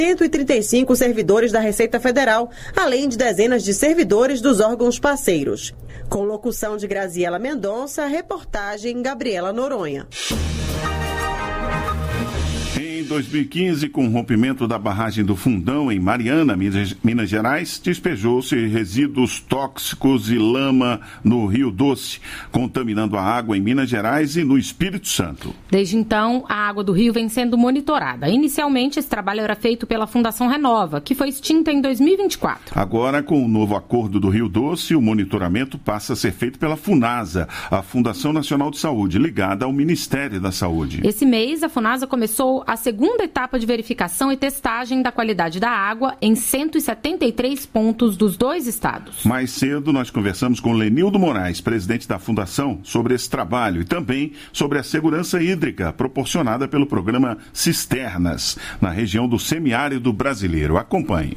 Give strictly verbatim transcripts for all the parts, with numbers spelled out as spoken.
cento e trinta e cinco servidores da Receita Federal, além de dezenas de servidores dos órgãos parceiros. Com locução de Graziela Mendonça, reportagem Gabriela Noronha. Em dois mil e quinze, com o rompimento da barragem do Fundão, em Mariana, Minas Gerais, despejou-se resíduos tóxicos e lama no Rio Doce, contaminando a água em Minas Gerais e no Espírito Santo. Desde então, a água do rio vem sendo monitorada. Inicialmente, esse trabalho era feito pela Fundação Renova, que foi extinta em dois mil e vinte e quatro. Agora, com o novo acordo do Rio Doce, o monitoramento passa a ser feito pela FUNASA, a Fundação Nacional de Saúde, ligada ao Ministério da Saúde. Esse mês, a FUNASA começou a segunda etapa de verificação e testagem da qualidade da água em cento e setenta e três pontos dos dois estados. Mais cedo, nós conversamos com Lenildo Moraes, presidente da Fundação, sobre esse trabalho e também sobre a segurança hídrica proporcionada pelo programa Cisternas, na região do semiárido brasileiro. Acompanhe.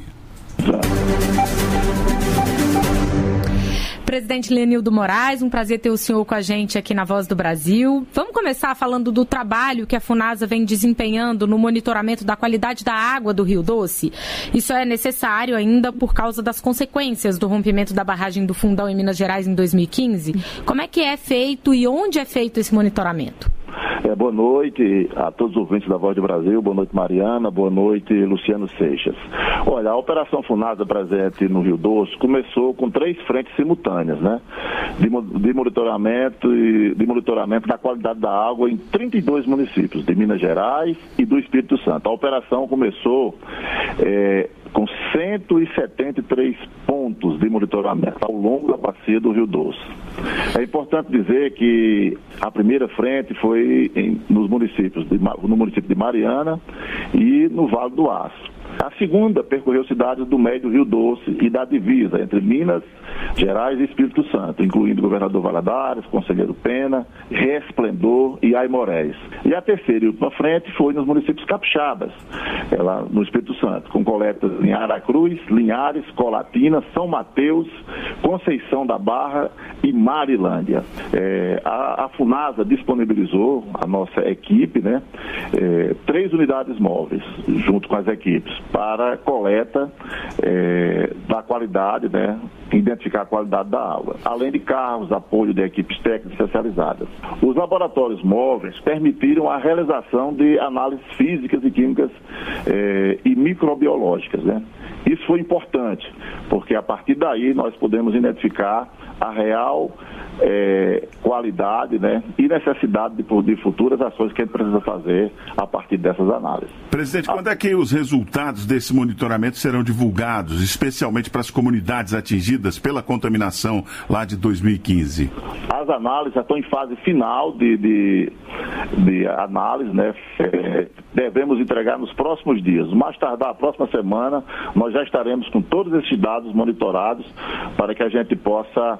Presidente Lenildo Moraes, um prazer ter o senhor com a gente aqui na Voz do Brasil. Vamos começar falando do trabalho que a FUNASA vem desempenhando no monitoramento da qualidade da água do Rio Doce. Isso é necessário ainda por causa das consequências do rompimento da barragem do Fundão em Minas Gerais em dois mil e quinze. Como é que é feito e onde é feito esse monitoramento? É, boa noite a todos os ouvintes da Voz do Brasil, boa noite Mariana, boa noite Luciano Seixas. Olha, a Operação FUNASA presente no Rio Doce começou com três frentes simultâneas, né? De, de, monitoramento, e, de monitoramento da qualidade da água em trinta e dois municípios, de Minas Gerais e do Espírito Santo. A operação começou é, com cento e setenta e três pontos de monitoramento ao longo da bacia do Rio Doce. É importante dizer que a primeira frente foi em, nos municípios de, no município de Mariana e no Vale do Aço. A segunda percorreu cidades do médio Rio Doce e da divisa entre Minas Gerais e Espírito Santo, incluindo Governador Valadares, Conselheiro Pena, Resplendor e Aimorés. E a terceira e última frente foi nos municípios capixabas, lá no Espírito Santo, com coletas em Aracruz, Linhares, Colatina, São Mateus, Conceição da Barra e Marilândia. É, a, a FUNASA disponibilizou, a nossa equipe, né, é, três unidades móveis, junto com as equipes, para coleta é, da qualidade, né, identificar a qualidade da água, além de carros, apoio de equipes técnicas especializadas. Os laboratórios móveis permitiram a realização de análises físicas e químicas é, e microbiológicas, né? Isso foi importante, porque a partir daí nós podemos identificar a real é, qualidade, né, e necessidade de, de futuras ações que a gente precisa fazer a partir dessas análises. Presidente, quando é que os resultados desse monitoramento serão divulgados, especialmente para as comunidades atingidas pela contaminação lá de dois mil e quinze? As análises já estão em fase final de, de, de análise, né? É, devemos entregar nos próximos dias. Mais tardar, a próxima semana, nós já estaremos com todos esses dados monitorados para que a gente possa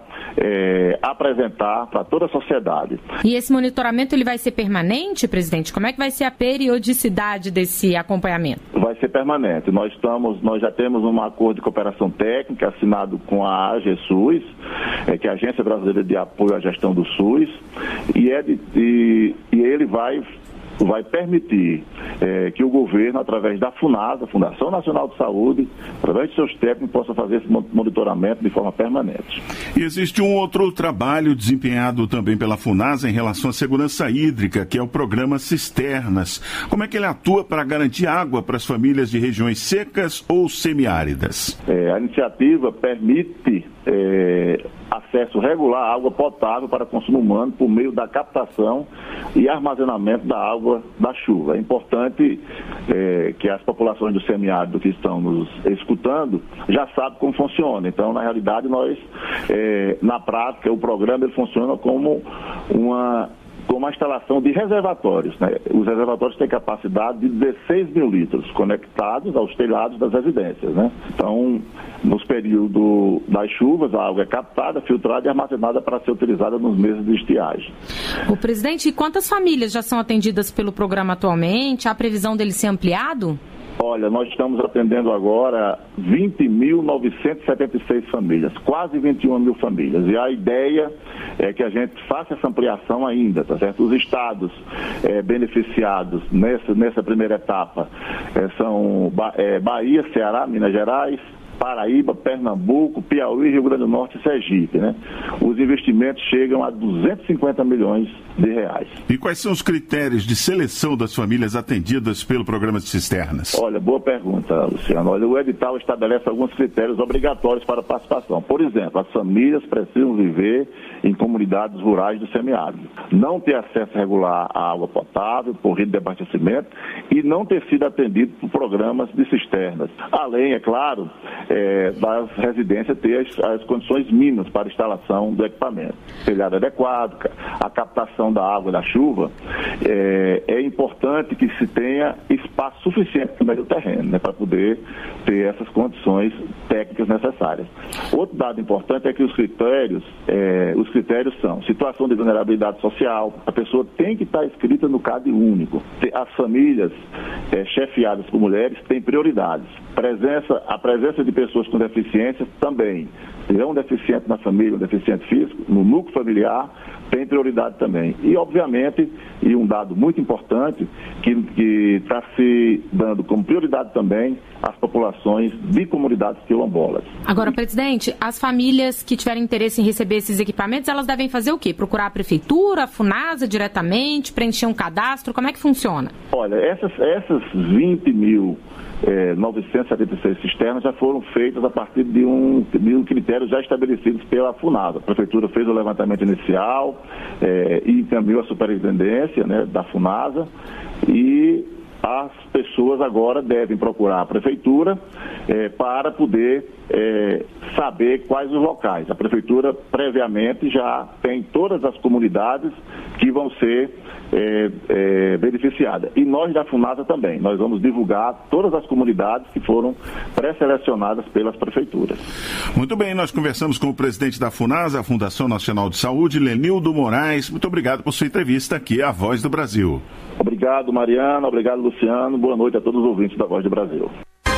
é, apresentar para toda a sociedade. E esse monitoramento ele vai ser permanente, presidente? Como é que vai ser a periodicidade desse acompanhamento? Vai ser permanente. Nós, estamos, nós já temos um acordo de cooperação técnica assinado com a AGESUS, é, que é a Agência Brasileira de Apoio à Gestão do SUS, e, é de, e, e ele vai... vai permitir é, que o governo, através da FUNASA, Fundação Nacional de Saúde, através de seus técnicos, possa fazer esse monitoramento de forma permanente. E existe um outro trabalho desempenhado também pela FUNASA em relação à segurança hídrica, que é o programa Cisternas. Como é que ele atua para garantir água para as famílias de regiões secas ou semiáridas? É, a iniciativa permite é, acesso regular à água potável para consumo humano por meio da captação e armazenamento da água da chuva. É importante é, que as populações do semiárido que estão nos escutando já sabem como funciona. Então, na realidade, nós, é, na prática, o programa ele funciona como uma... com uma instalação de reservatórios, né? Os reservatórios têm capacidade de dezesseis mil litros conectados aos telhados das residências, né? Então, nos períodos das chuvas, a água é captada, filtrada e armazenada para ser utilizada nos meses de estiagem. O presidente, quantas famílias já são atendidas pelo programa atualmente? Há previsão dele ser ampliado? Olha, nós estamos atendendo agora vinte mil novecentas e setenta e seis famílias, quase vinte e uma mil famílias. E a ideia é que a gente faça essa ampliação ainda, tá certo? Os estados é, beneficiados nessa, nessa primeira etapa é, são é, Bahia, Ceará, Minas Gerais, Paraíba, Pernambuco, Piauí, Rio Grande do Norte e Sergipe, né? Os investimentos chegam a duzentos e cinquenta milhões de reais. E quais são os critérios de seleção das famílias atendidas pelo programa de cisternas? Olha, boa pergunta, Luciano. Olha, o edital estabelece alguns critérios obrigatórios para a participação. Por exemplo, as famílias precisam viver em comunidades rurais do semiárido, não ter acesso regular à água potável, por rede de abastecimento e não ter sido atendido por programas de cisternas. Além, é claro, É, das residências ter as, as condições mínimas para a instalação do equipamento. Telhado adequado, a captação da água da chuva, é, é importante que se tenha espaço suficiente no meio do terreno, né, para poder ter essas condições técnicas necessárias. Outro dado importante é que os critérios, é, os critérios são situação de vulnerabilidade social, a pessoa tem que estar inscrita no CAD único. As famílias é, chefiadas por mulheres têm prioridades. Presença, a presença de pessoas com deficiências também. Se é um deficiente na família, um deficiente físico, no núcleo familiar, tem prioridade também. E, obviamente, e um dado muito importante, que está se dando como prioridade também as populações de comunidades quilombolas. Agora, presidente, as famílias que tiverem interesse em receber esses equipamentos, elas devem fazer o quê? Procurar a prefeitura, a FUNASA diretamente, preencher um cadastro? Como é que funciona? Olha, essas, essas vinte mil É, novecentas e setenta e seis cisternas já foram feitas a partir de um, de um critério já estabelecidos pela FUNASA. A prefeitura fez o levantamento inicial é, e encaminhou a superintendência, né, da FUNASA, e as pessoas agora devem procurar a prefeitura é, para poder é, saber quais os locais. A prefeitura previamente já tem todas as comunidades que vão ser é, é, beneficiadas. E nós da FUNASA também. Nós vamos divulgar todas as comunidades que foram pré-selecionadas pelas prefeituras. Muito bem, nós conversamos com o presidente da FUNASA, a Fundação Nacional de Saúde, Lenildo Moraes. Muito obrigado por sua entrevista aqui à Voz do Brasil. Obrigado, Mariana. Obrigado, Luciano. Boa noite a todos os ouvintes da Voz do Brasil.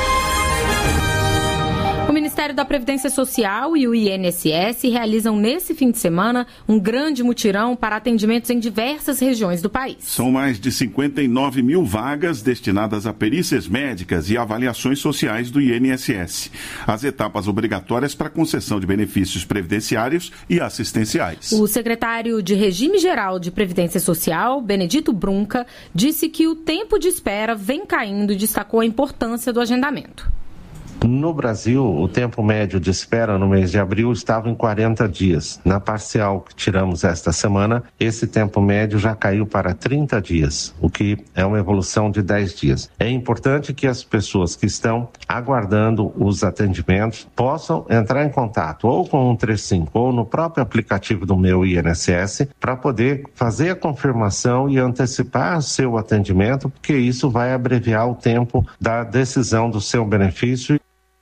O Ministério da Previdência Social e o I N S S realizam nesse fim de semana um grande mutirão para atendimentos em diversas regiões do país. São mais de cinquenta e nove mil vagas destinadas a perícias médicas e avaliações sociais do I N S S. As etapas obrigatórias para concessão de benefícios previdenciários e assistenciais. O secretário de Regime Geral de Previdência Social, Benedito Brunca, disse que o tempo de espera vem caindo e destacou a importância do agendamento. No Brasil, o tempo médio de espera no mês de abril estava em quarenta dias. Na parcial que tiramos esta semana, esse tempo médio já caiu para trinta dias, o que é uma evolução de dez dias. É importante que as pessoas que estão aguardando os atendimentos possam entrar em contato ou com o cento e trinta e cinco ou no próprio aplicativo do Meu I N S S para poder fazer a confirmação e antecipar seu atendimento, porque isso vai abreviar o tempo da decisão do seu benefício.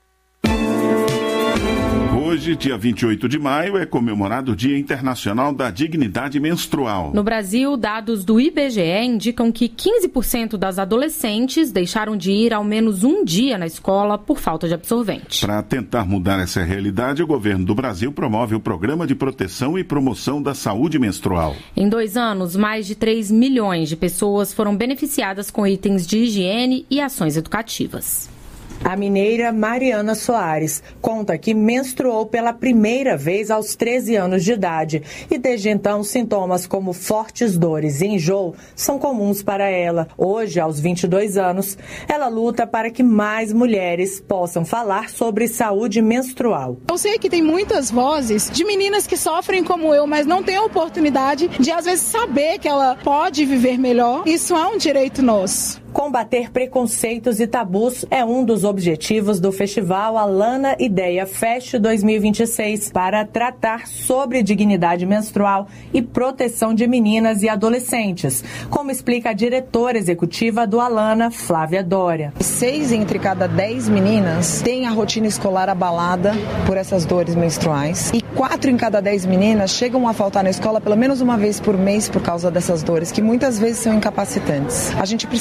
Hoje, dia vinte e oito de maio, é comemorado o Dia Internacional da Dignidade Menstrual. No Brasil, dados do I B G E indicam que quinze por cento das adolescentes deixaram de ir ao menos um dia na escola por falta de absorvente. Para tentar mudar essa realidade, o governo do Brasil promove o Programa de Proteção e Promoção da Saúde Menstrual. Em dois anos, mais de três milhões de pessoas foram beneficiadas com itens de higiene e ações educativas. A mineira Mariana Soares conta que menstruou pela primeira vez aos treze anos de idade e desde então sintomas como fortes dores e enjoo são comuns para ela. Hoje, aos vinte e dois anos, ela luta para que mais mulheres possam falar sobre saúde menstrual. Eu sei que tem muitas vozes de meninas que sofrem como eu, mas não têm a oportunidade de às vezes saber que ela pode viver melhor. Isso é um direito nosso. Combater preconceitos e tabus é um dos objetivos do Festival Alana Ideia Fest dois mil e vinte e seis, para tratar sobre dignidade menstrual e proteção de meninas e adolescentes, como explica a diretora executiva do Alana, Flávia Dória. Seis entre cada dez meninas têm a rotina escolar abalada por essas dores menstruais e quatro em cada dez meninas chegam a faltar na escola pelo menos uma vez por mês por causa dessas dores, que muitas vezes são incapacitantes. A gente precisa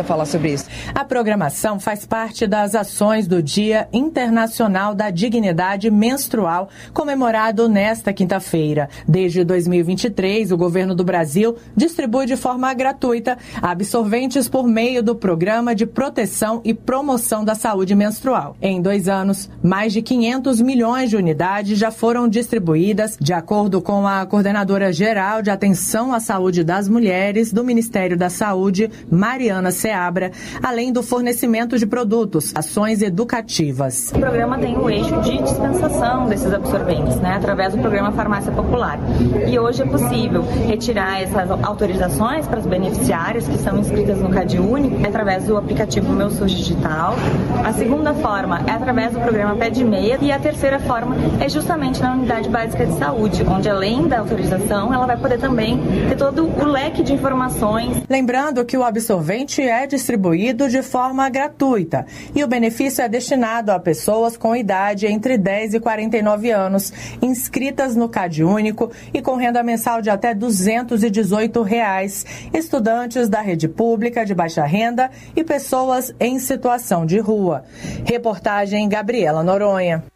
falar sobre isso. A programação faz parte das ações do Dia Internacional da Dignidade Menstrual, comemorado nesta quinta-feira. Desde dois mil e vinte e três, o governo do Brasil distribui de forma gratuita absorventes por meio do Programa de Proteção e Promoção da Saúde Menstrual. Em dois anos, mais de quinhentos milhões de unidades já foram distribuídas, de acordo com a coordenadora geral de Atenção à Saúde das Mulheres do Ministério da Saúde, Mariana Seabra, além do fornecimento de produtos, ações educativas. O programa tem o eixo de dispensação desses absorventes, né, através do programa Farmácia Popular. E hoje é possível retirar essas autorizações para os beneficiários que são inscritas no CadÚnico através do aplicativo Meu SUS Digital. A segunda forma é através do programa Pé de Meia e a terceira forma é justamente na Unidade Básica de Saúde, onde além da autorização, ela vai poder também ter todo o leque de informações. Lembrando que o absorvente é distribuído de forma gratuita e o benefício é destinado a pessoas com idade entre dez e quarenta e nove anos, inscritas no CadÚnico e com renda mensal de até duzentos e dezoito reais, estudantes da rede pública de baixa renda e pessoas em situação de rua. Reportagem Gabriela Noronha.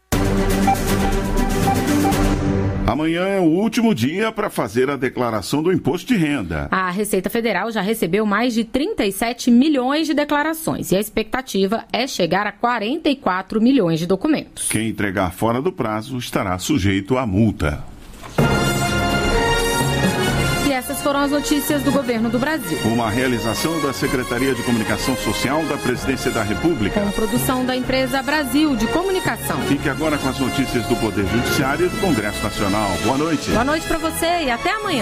Amanhã é o último dia para fazer a declaração do imposto de renda. A Receita Federal já recebeu mais de trinta e sete milhões de declarações e a expectativa é chegar a quarenta e quatro milhões de documentos. Quem entregar fora do prazo estará sujeito à multa. E essas foram as notícias do governo do Brasil. Uma realização da Secretaria de Comunicação Social da Presidência da República. Com produção da empresa Brasil de Comunicação. Fique agora com as notícias do Poder Judiciário e do Congresso Nacional. Boa noite. Boa noite para você e até amanhã.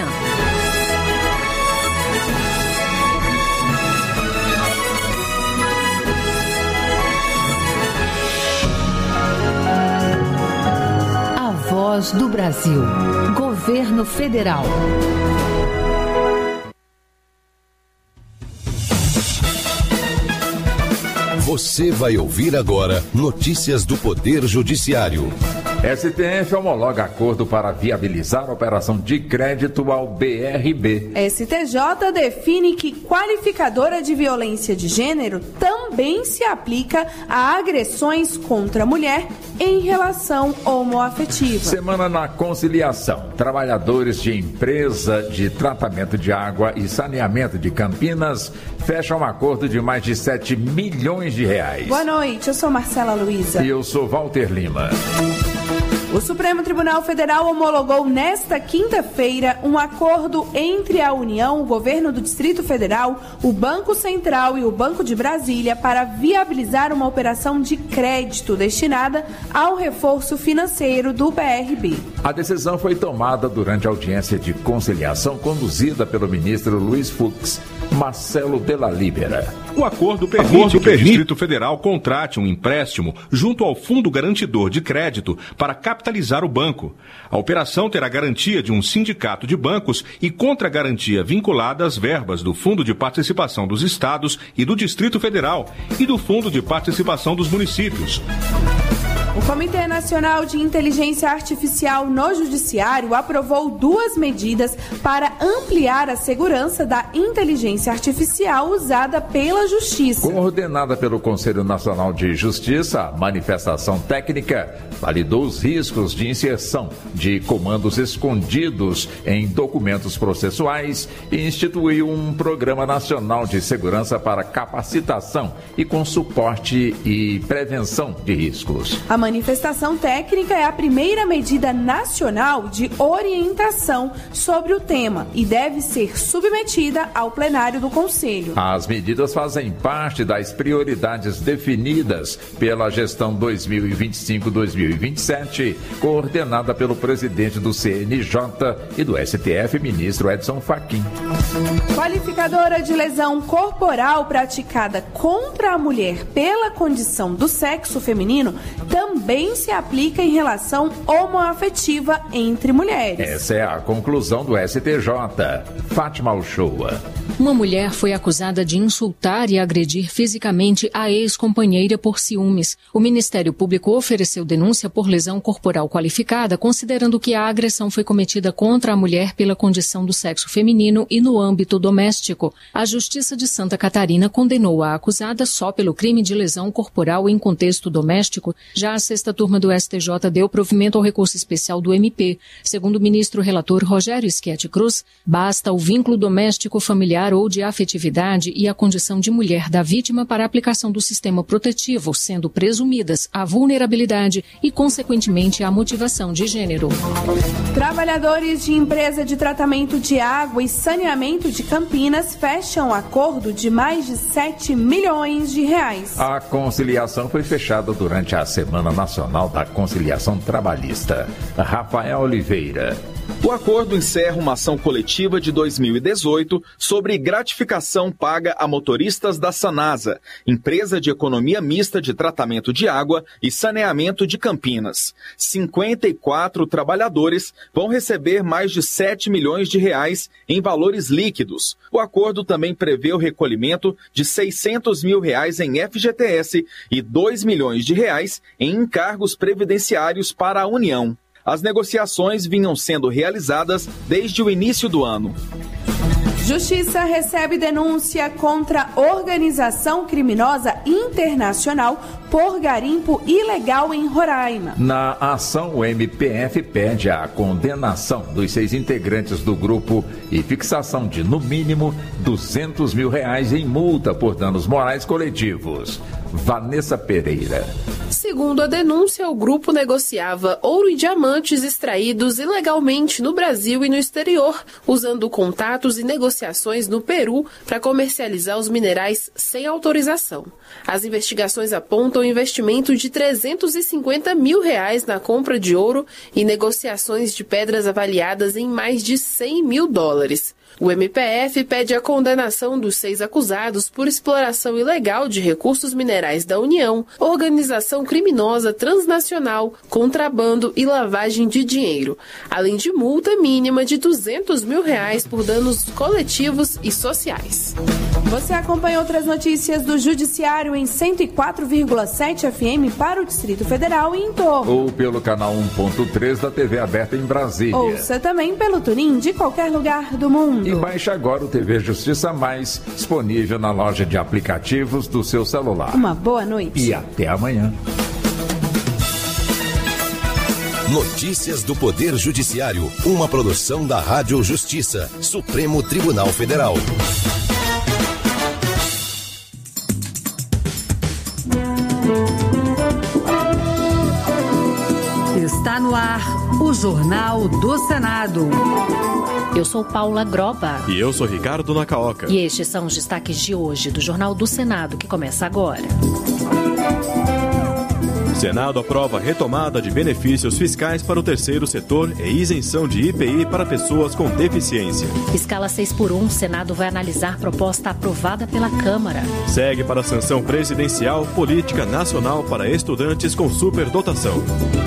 A Voz do Brasil. Governo Federal. Você vai ouvir agora notícias do Poder Judiciário. S T F homologa acordo para viabilizar a operação de crédito ao B R B. S T J define que qualificadora de violência de gênero também se aplica a agressões contra a mulher em relação homoafetiva. Semana na conciliação. Trabalhadores de empresa de tratamento de água e saneamento de Campinas fecham um acordo de mais de sete milhões de reais. Boa noite, eu sou Marcela Luiza. E eu sou Walter Lima. O Supremo Tribunal Federal homologou nesta quinta-feira um acordo entre a União, o Governo do Distrito Federal, o Banco Central e o Banco de Brasília para viabilizar uma operação de crédito destinada ao reforço financeiro do B R B. A decisão foi tomada durante a audiência de conciliação conduzida pelo ministro Luiz Fux, Marcelo Della Libera. O acordo permite acordo que permite. o Distrito Federal contrate um empréstimo junto ao Fundo Garantidor de Crédito para capitalizar o banco. A operação terá garantia de um sindicato de bancos e contra-garantia vinculada às verbas do Fundo de Participação dos Estados e do Distrito Federal e do Fundo de Participação dos Municípios. O Comitê Nacional de Inteligência Artificial no Judiciário aprovou duas medidas para ampliar a segurança da inteligência artificial usada pela Justiça. Coordenada pelo Conselho Nacional de Justiça, a manifestação técnica validou os riscos de inserção de comandos escondidos em documentos processuais e instituiu um Programa Nacional de Segurança para capacitação e com suporte e prevenção de riscos. A manifestação técnica é a primeira medida nacional de orientação sobre o tema e deve ser submetida ao plenário do Conselho. As medidas fazem parte das prioridades definidas pela gestão dois mil e vinte e cinco a dois mil e vinte e sete, coordenada pelo presidente do C N J e do S T F, ministro Edson Fachin. Qualificadora de lesão corporal praticada contra a mulher pela condição do sexo feminino também também se aplica em relação homoafetiva entre mulheres. Essa é a conclusão do S T J. Fátima Uchoa. Uma mulher foi acusada de insultar e agredir fisicamente a ex-companheira por ciúmes. O Ministério Público ofereceu denúncia por lesão corporal qualificada, considerando que a agressão foi cometida contra a mulher pela condição do sexo feminino e no âmbito doméstico. A Justiça de Santa Catarina condenou a acusada só pelo crime de lesão corporal em contexto doméstico. Já a sexta turma do S T J deu provimento ao recurso especial do M P. Segundo o ministro relator Rogério Schetti Cruz, basta o vínculo doméstico familiar ou de afetividade e a condição de mulher da vítima para a aplicação do sistema protetivo, sendo presumidas a vulnerabilidade e, consequentemente, a motivação de gênero. Trabalhadores de empresa de tratamento de água e saneamento de Campinas fecham acordo de mais de sete milhões de reais. A conciliação foi fechada durante a Semana Nacional da Conciliação Trabalhista. Rafael Oliveira. O acordo encerra uma ação coletiva de dois mil e dezoito sobre gratificação paga a motoristas da Sanasa, empresa de economia mista de tratamento de água e saneamento de Campinas. cinquenta e quatro trabalhadores vão receber mais de sete milhões de reais em valores líquidos. O acordo também prevê o recolhimento de seiscentos mil reais em F G T S e dois milhões de reais em encargos previdenciários para a União. As negociações vinham sendo realizadas desde o início do ano. Justiça recebe denúncia contra organização criminosa internacional por garimpo ilegal em Roraima. Na ação, o M P F pede a condenação dos seis integrantes do grupo e fixação de, no mínimo, duzentos mil reais em multa por danos morais coletivos. Vanessa Pereira. Segundo a denúncia, o grupo negociava ouro e diamantes extraídos ilegalmente no Brasil e no exterior, usando contatos e negociações no Peru para comercializar os minerais sem autorização. As investigações apontam investimento de trezentos e cinquenta mil reais na compra de ouro e negociações de pedras avaliadas em mais de cem mil dólares. O M P F pede a condenação dos seis acusados por exploração ilegal de recursos minerais da União, organização criminosa transnacional, contrabando e lavagem de dinheiro, além de multa mínima de duzentos mil reais por danos coletivos e sociais. Você acompanha outras notícias do Judiciário em cento e quatro vírgula sete F M para o Distrito Federal e em torno. Ou pelo canal um ponto três da T V aberta em Brasília. Ouça também pelo Tunin de qualquer lugar do mundo. E baixe agora o T V Justiça Mais, disponível na loja de aplicativos do seu celular. Uma boa noite. E até amanhã. Notícias do Poder Judiciário, uma produção da Rádio Justiça, Supremo Tribunal Federal. Está no ar o Jornal do Senado. Eu sou Paula Groba. E eu sou Ricardo Nacaoca. E estes são os destaques de hoje do Jornal do Senado, que começa agora. Senado aprova retomada de benefícios fiscais para o terceiro setor e isenção de I P I para pessoas com deficiência. Escala seis por um, Senado vai analisar proposta aprovada pela Câmara. Segue para a sanção presidencial Política Nacional para Estudantes com Superdotação.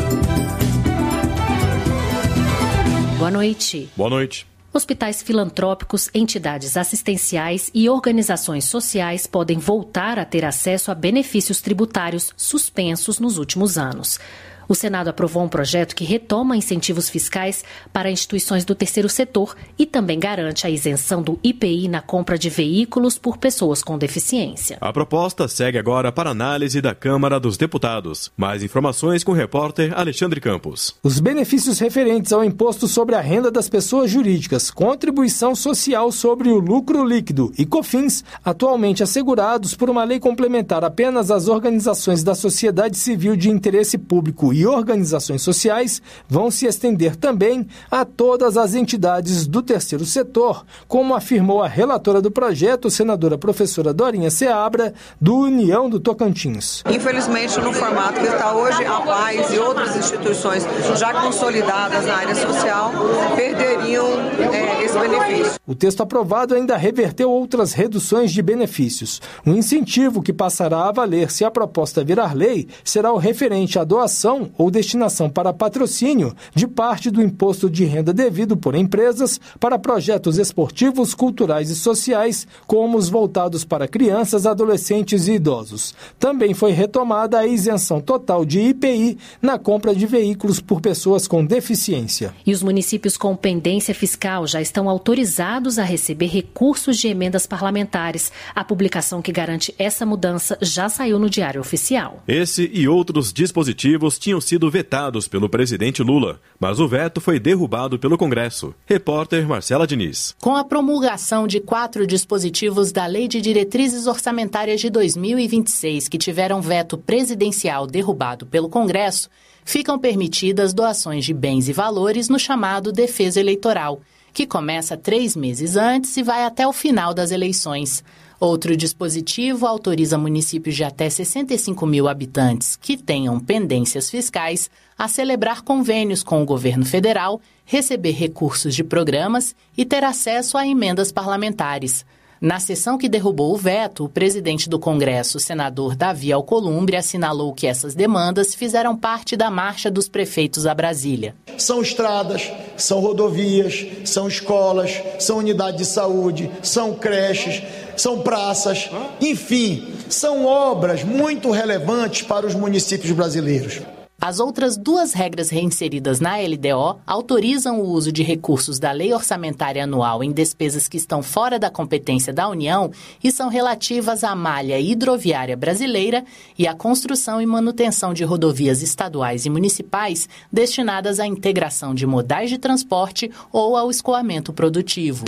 Boa noite. Boa noite. Hospitais filantrópicos, entidades assistenciais e organizações sociais podem voltar a ter acesso a benefícios tributários suspensos nos últimos anos. O Senado aprovou um projeto que retoma incentivos fiscais para instituições do terceiro setor e também garante a isenção do I P I na compra de veículos por pessoas com deficiência. A proposta segue agora para análise da Câmara dos Deputados. Mais informações com o repórter Alexandre Campos. Os benefícios referentes ao imposto sobre a renda das pessoas jurídicas, contribuição social sobre o lucro líquido e COFINS, atualmente assegurados por uma lei complementar apenas às organizações da sociedade civil de interesse público e e organizações sociais vão se estender também a todas as entidades do terceiro setor, como afirmou a relatora do projeto, senadora professora Dorinha Seabra, do União do Tocantins. Infelizmente, no formato que está hoje, a Paz e outras instituições já consolidadas na área social perderiam é, esse benefício. O texto aprovado ainda reverteu outras reduções de benefícios. Um incentivo que passará a valer se a proposta virar lei será o referente à doação ou destinação para patrocínio de parte do imposto de renda devido por empresas para projetos esportivos, culturais e sociais, como os voltados para crianças, adolescentes e idosos. Também foi retomada a isenção total de I P I na compra de veículos por pessoas com deficiência. E os municípios com pendência fiscal já estão autorizados a receber recursos de emendas parlamentares. A publicação que garante essa mudança já saiu no Diário Oficial. Esse e outros dispositivos tinham sido vetados pelo presidente Lula, mas o veto foi derrubado pelo Congresso. Repórter Marcela Diniz. Com a promulgação de quatro dispositivos da Lei de Diretrizes Orçamentárias de dois mil e vinte e seis, que tiveram veto presidencial derrubado pelo Congresso, ficam permitidas doações de bens e valores no chamado defesa eleitoral, que começa três meses antes e vai até o final das eleições. Outro dispositivo autoriza municípios de até sessenta e cinco mil habitantes que tenham pendências fiscais a celebrar convênios com o governo federal, receber recursos de programas e ter acesso a emendas parlamentares. Na sessão que derrubou o veto, o presidente do Congresso, o senador Davi Alcolumbre, assinalou que essas demandas fizeram parte da marcha dos prefeitos a Brasília. São estradas, são rodovias, são escolas, são unidades de saúde, são creches, são praças, enfim, são obras muito relevantes para os municípios brasileiros. As outras duas regras reinseridas na L D O autorizam o uso de recursos da Lei Orçamentária Anual em despesas que estão fora da competência da União e são relativas à malha hidroviária brasileira e à construção e manutenção de rodovias estaduais e municipais destinadas à integração de modais de transporte ou ao escoamento produtivo.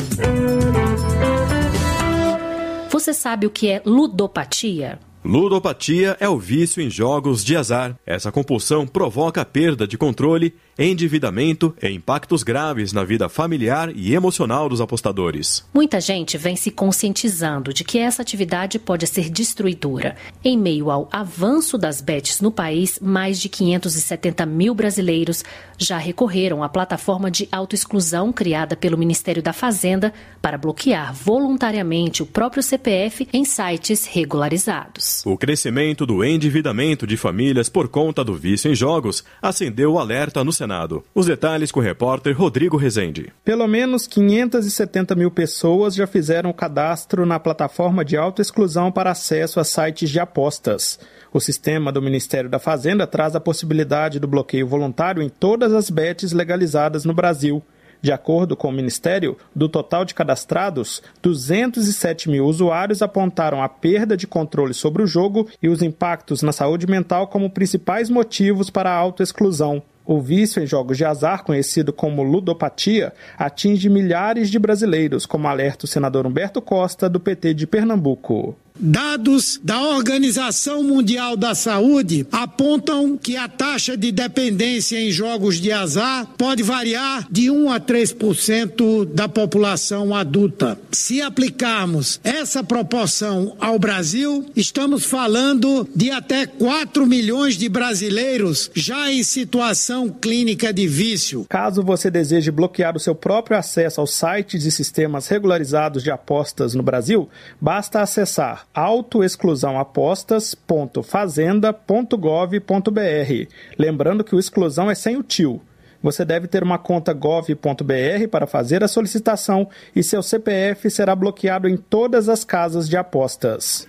Você sabe o que é ludopatia? Ludopatia é o vício em jogos de azar. Essa compulsão provoca a perda de controle, endividamento e impactos graves na vida familiar e emocional dos apostadores. Muita gente vem se conscientizando de que essa atividade pode ser destruidora. Em meio ao avanço das bets no país, mais de quinhentos e setenta mil brasileiros já recorreram à plataforma de autoexclusão criada pelo Ministério da Fazenda para bloquear voluntariamente o próprio C P F em sites regularizados. O crescimento do endividamento de famílias por conta do vício em jogos acendeu o alerta no Senado. Os detalhes com o repórter Rodrigo Rezende. Pelo menos quinhentas e setenta mil pessoas já fizeram o cadastro na plataforma de autoexclusão para acesso a sites de apostas. O sistema do Ministério da Fazenda traz a possibilidade do bloqueio voluntário em todas as bets legalizadas no Brasil. De acordo com o Ministério, do total de cadastrados, duzentos e sete mil usuários apontaram a perda de controle sobre o jogo e os impactos na saúde mental como principais motivos para a autoexclusão. O vício em jogos de azar, conhecido como ludopatia, atinge milhares de brasileiros, como alerta o senador Humberto Costa, do P T de Pernambuco. Dados da Organização Mundial da Saúde apontam que a taxa de dependência em jogos de azar pode variar de um a três por cento da população adulta. Se aplicarmos essa proporção ao Brasil, estamos falando de até quatro milhões de brasileiros já em situação clínica de vício. Caso você deseje bloquear o seu próprio acesso aos sites e sistemas regularizados de apostas no Brasil, basta acessar autoexclusão apostas ponto fazenda ponto gov ponto br. Lembrando que o exclusão é sem o tio. Você deve ter uma conta gov ponto br para fazer a solicitação e seu C P F será bloqueado em todas as casas de apostas.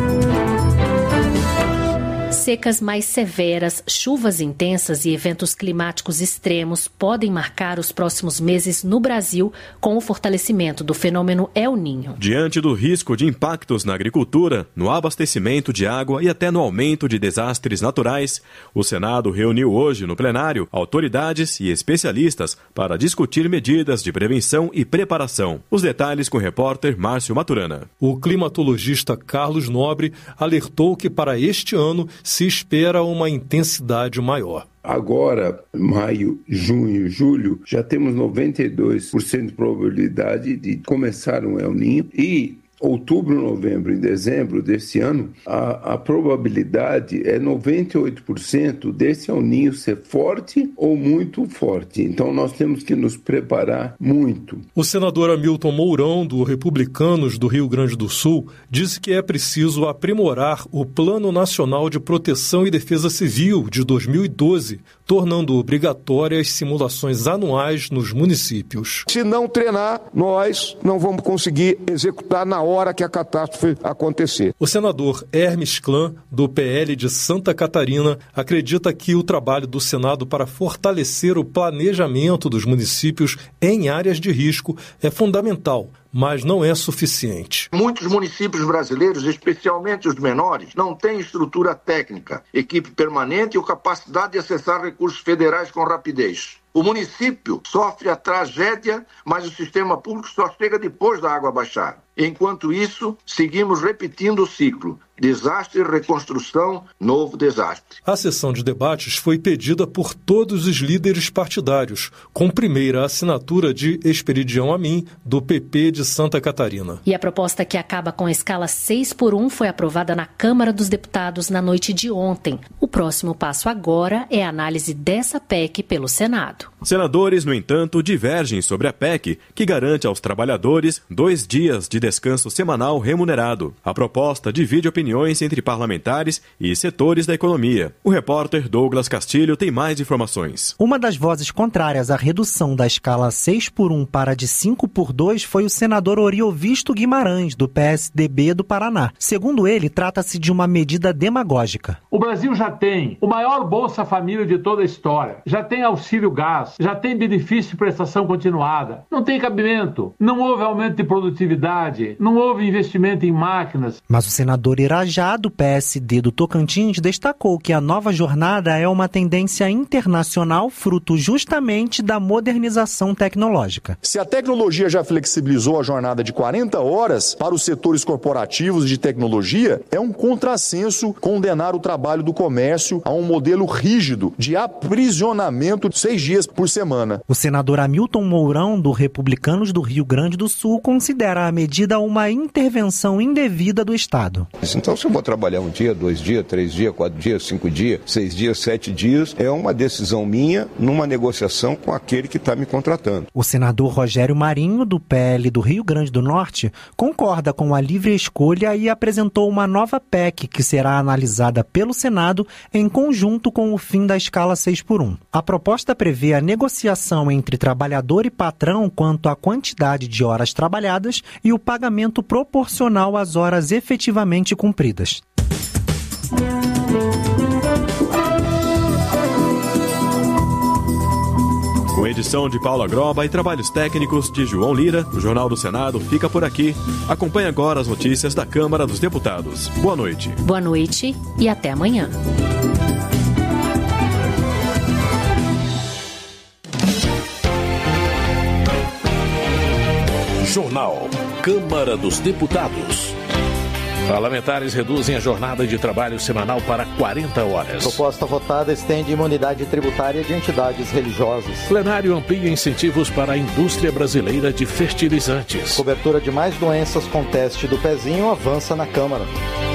Secas mais severas, chuvas intensas e eventos climáticos extremos podem marcar os próximos meses no Brasil com o fortalecimento do fenômeno El Niño. Diante do risco de impactos na agricultura, no abastecimento de água e até no aumento de desastres naturais, o Senado reuniu hoje no plenário autoridades e especialistas para discutir medidas de prevenção e preparação. Os detalhes com o repórter Márcio Maturana. O climatologista Carlos Nobre alertou que para este ano se espera uma intensidade maior. Agora, maio, junho, julho, já temos noventa e dois por cento de probabilidade de começar um El Niño e outubro, novembro e dezembro desse ano, a, a probabilidade é noventa e oito por cento desse El Niño ser forte ou muito forte. Então nós temos que nos preparar muito. O senador Hamilton Mourão, do Republicanos do Rio Grande do Sul, disse que é preciso aprimorar o Plano Nacional de Proteção e Defesa Civil de dois mil e doze, tornando obrigatórias simulações anuais nos municípios. Se não treinar, nós não vamos conseguir executar na hora que a catástrofe acontecer. O senador Hermes Klan, do P L de Santa Catarina, acredita que o trabalho do Senado para fortalecer o planejamento dos municípios em áreas de risco é fundamental, mas não é suficiente. Muitos municípios brasileiros, especialmente os menores, não têm estrutura técnica, equipe permanente ou capacidade de acessar recursos federais com rapidez. O município sofre a tragédia, mas o sistema público só chega depois da água baixar. Enquanto isso, seguimos repetindo o ciclo. Desastre, reconstrução, novo desastre. A sessão de debates foi pedida por todos os líderes partidários, com primeira assinatura de Esperidião Amin, do P P de Santa Catarina. E a proposta que acaba com a escala seis por um foi aprovada na Câmara dos Deputados na noite de ontem. O próximo passo agora é a análise dessa P E C pelo Senado. Senadores, no entanto, divergem sobre a P E C, que garante aos trabalhadores dois dias de descanso semanal remunerado. A proposta divide opiniões entre parlamentares e setores da economia. O repórter Douglas Castilho tem mais informações. Uma das vozes contrárias à redução da escala seis por um para de cinco por dois foi o senador Oriovisto Guimarães, do P S D B do Paraná. Segundo ele, trata-se de uma medida demagógica. O Brasil já tem o maior Bolsa Família de toda a história, já tem auxílio gás, já tem benefício de prestação continuada, não tem cabimento, não houve aumento de produtividade, não houve investimento em máquinas. Mas o senador Irajá, do P S D do Tocantins, destacou que a nova jornada é uma tendência internacional fruto justamente da modernização tecnológica. Se a tecnologia já flexibilizou a jornada de quarenta horas para os setores corporativos de tecnologia, é um contrassenso condenar o trabalho do comércio a um modelo rígido de aprisionamento de seis dias por semana. O senador Hamilton Mourão, do Republicanos do Rio Grande do Sul, considera a medida uma intervenção indevida do Estado. Então, se eu vou trabalhar um dia, dois dias, três dias, quatro dias, cinco dias, seis dias, sete dias, é uma decisão minha numa negociação com aquele que está me contratando. O senador Rogério Marinho, do P L do Rio Grande do Norte, concorda com a livre escolha e apresentou uma nova P E C que será analisada pelo Senado em conjunto com o fim da escala seis por um. A proposta prevê a negociação entre trabalhador e patrão quanto à quantidade de horas trabalhadas e o pagamento proporcional às horas efetivamente cumpridas. Com edição de Paula Groba e trabalhos técnicos de João Lira, o Jornal do Senado fica por aqui. Acompanhe agora as notícias da Câmara dos Deputados. Boa noite. Boa noite e até amanhã. Jornal Câmara dos Deputados. Parlamentares reduzem a jornada de trabalho semanal para quarenta horas. Proposta votada estende imunidade tributária de entidades religiosas. Plenário amplia incentivos para a indústria brasileira de fertilizantes. Cobertura de mais doenças com teste do pezinho avança na Câmara.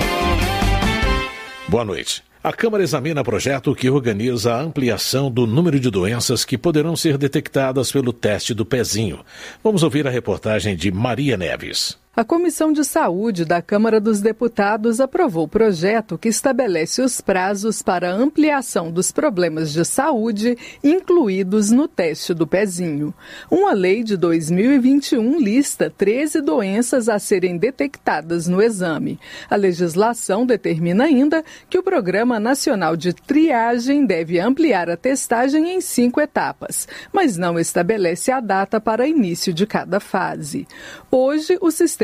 Boa noite. A Câmara examina projeto que organiza a ampliação do número de doenças que poderão ser detectadas pelo teste do pezinho. Vamos ouvir a reportagem de Maria Neves. A Comissão de Saúde da Câmara dos Deputados aprovou o projeto que estabelece os prazos para a ampliação dos problemas de saúde incluídos no teste do pezinho. Uma lei de dois mil e vinte e um lista treze doenças a serem detectadas no exame. A legislação determina ainda que o Programa Nacional de Triagem deve ampliar a testagem em cinco etapas, mas não estabelece a data para início de cada fase. Hoje, o sistema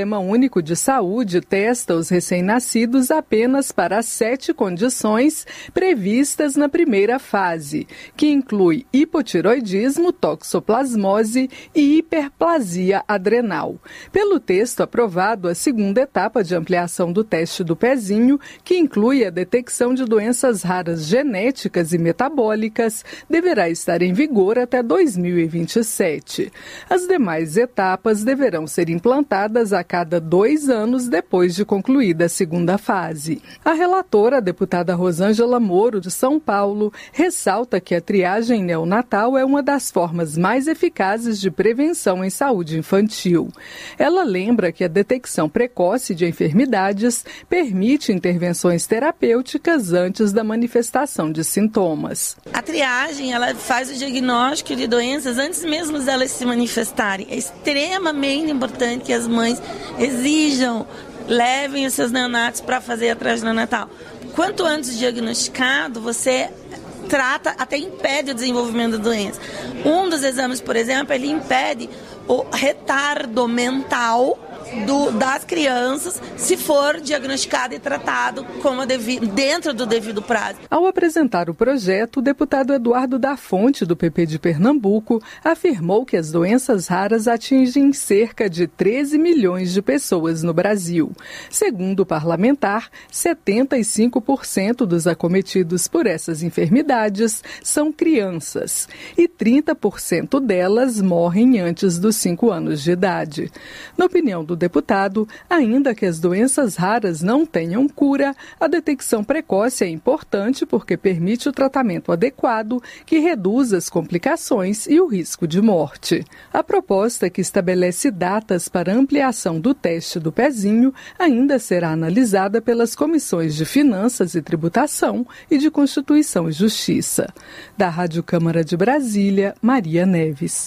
Sistema Único de Saúde testa os recém-nascidos apenas para sete condições previstas na primeira fase, que inclui hipotiroidismo, toxoplasmose e hiperplasia adrenal. Pelo texto aprovado, a segunda etapa de ampliação do teste do pezinho, que inclui a detecção de doenças raras genéticas e metabólicas, deverá estar em vigor até dois mil e vinte e sete. As demais etapas deverão ser implantadas a cada dois anos depois de concluída a segunda fase. A relatora, a deputada Rosângela Moro, de São Paulo, ressalta que a triagem neonatal é uma das formas mais eficazes de prevenção em saúde infantil. Ela lembra que a detecção precoce de enfermidades permite intervenções terapêuticas antes da manifestação de sintomas. A triagem, ela faz o diagnóstico de doenças antes mesmo delas se manifestarem. É extremamente importante que as mães exijam, levem os seus neonatos para fazer a triagem neonatal. Quanto antes diagnosticado, você trata, até impede o desenvolvimento da doença. Um dos exames, por exemplo, ele impede o retardo mental Do, das crianças, se for diagnosticado e tratado como devi, dentro do devido prazo. Ao apresentar o projeto, o deputado Eduardo da Fonte, do P P de Pernambuco, afirmou que as doenças raras atingem cerca de treze milhões de pessoas no Brasil. Segundo o parlamentar, setenta e cinco por cento dos acometidos por essas enfermidades são crianças e trinta por cento delas morrem antes dos cinco anos de idade. Na opinião do deputado, ainda que as doenças raras não tenham cura, a detecção precoce é importante porque permite o tratamento adequado que reduz as complicações e o risco de morte. A proposta, que estabelece datas para ampliação do teste do pezinho, ainda será analisada pelas comissões de Finanças e Tributação e de Constituição e Justiça. Da Rádio Câmara de Brasília, Maria Neves.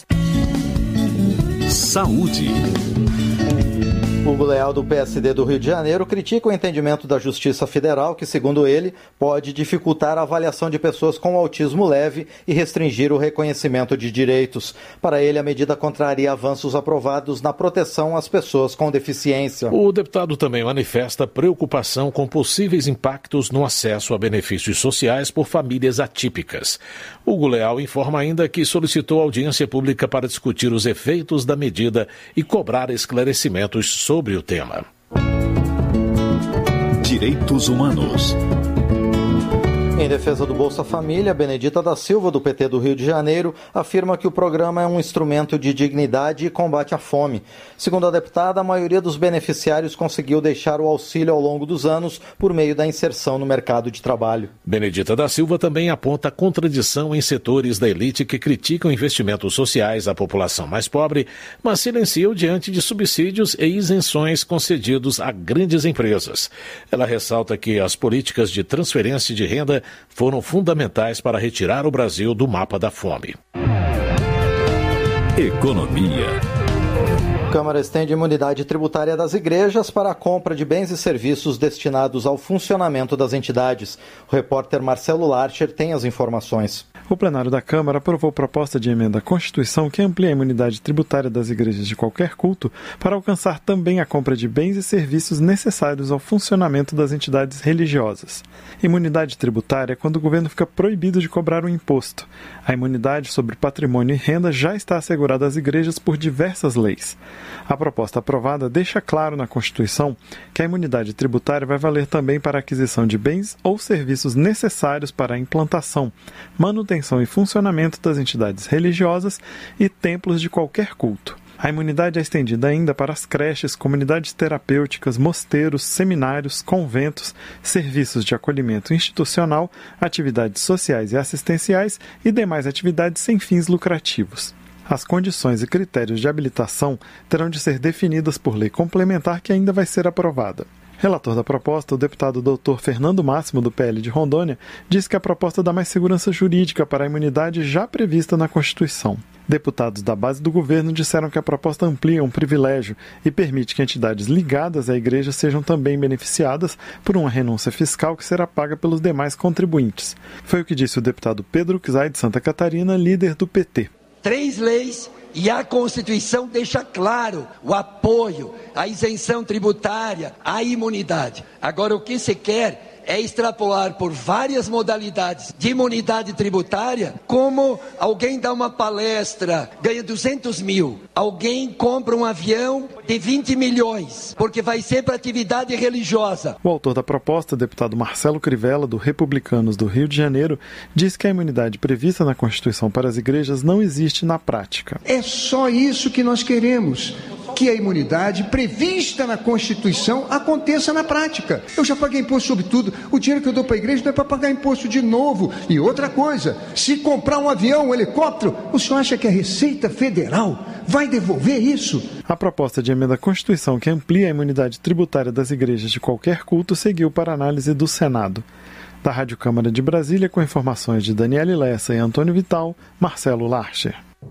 Saúde. Hugo Leal, do P S D do Rio de Janeiro, critica o entendimento da Justiça Federal que, segundo ele, pode dificultar a avaliação de pessoas com autismo leve e restringir o reconhecimento de direitos. Para ele, a medida contraria avanços aprovados na proteção às pessoas com deficiência. O deputado também manifesta preocupação com possíveis impactos no acesso a benefícios sociais por famílias atípicas. Hugo Leal informa ainda que solicitou audiência pública para discutir os efeitos da medida e cobrar esclarecimentos sobre sobre o tema. Direitos Humanos. Em defesa do Bolsa Família, Benedita da Silva, do P T do Rio de Janeiro, afirma que o programa é um instrumento de dignidade e combate à fome. Segundo a deputada, a maioria dos beneficiários conseguiu deixar o auxílio ao longo dos anos por meio da inserção no mercado de trabalho. Benedita da Silva também aponta contradição em setores da elite que criticam investimentos sociais à população mais pobre, mas silenciam diante de subsídios e isenções concedidos a grandes empresas. Ela ressalta que as políticas de transferência de renda foram fundamentais para retirar o Brasil do mapa da fome. Economia. A Câmara estende imunidade tributária das igrejas para a compra de bens e serviços destinados ao funcionamento das entidades. O repórter Marcelo Larcher tem as informações. O plenário da Câmara aprovou proposta de emenda à Constituição que amplia a imunidade tributária das igrejas de qualquer culto para alcançar também a compra de bens e serviços necessários ao funcionamento das entidades religiosas. Imunidade tributária é quando o governo fica proibido de cobrar um imposto. A imunidade sobre patrimônio e renda já está assegurada às igrejas por diversas leis. A proposta aprovada deixa claro na Constituição que a imunidade tributária vai valer também para a aquisição de bens ou serviços necessários para a implantação, manutenção e funcionamento das entidades religiosas e templos de qualquer culto. A imunidade é estendida ainda para as creches, comunidades terapêuticas, mosteiros, seminários, conventos, serviços de acolhimento institucional, atividades sociais e assistenciais e demais atividades sem fins lucrativos. As condições e critérios de habilitação terão de ser definidas por lei complementar que ainda vai ser aprovada. Relator da proposta, o deputado doutor Fernando Máximo, do P L de Rondônia, diz que a proposta dá mais segurança jurídica para a imunidade já prevista na Constituição. Deputados da base do governo disseram que a proposta amplia um privilégio e permite que entidades ligadas à igreja sejam também beneficiadas por uma renúncia fiscal que será paga pelos demais contribuintes. Foi o que disse o deputado Pedro Czai, de Santa Catarina, líder do P T. Três leis E a Constituição deixa claro o apoio, a isenção tributária, a imunidade. Agora, o que se quer é extrapolar por várias modalidades de imunidade tributária, como alguém dá uma palestra, ganha duzentos mil, alguém compra um avião de vinte milhões, porque vai ser para atividade religiosa. O autor da proposta, deputado Marcelo Crivella, do Republicanos do Rio de Janeiro, diz que a imunidade prevista na Constituição para as igrejas não existe na prática. É só isso que nós queremos. Que a imunidade prevista na Constituição aconteça na prática. Eu já paguei imposto sobre tudo. O dinheiro que eu dou para a igreja não é para pagar imposto de novo. E outra coisa, se comprar um avião, um helicóptero, o senhor acha que a Receita Federal vai devolver isso? A proposta de emenda à Constituição que amplia a imunidade tributária das igrejas de qualquer culto seguiu para análise do Senado. Da Rádio Câmara de Brasília, com informações de Daniele Lessa e Antônio Vital, Marcelo Larcher.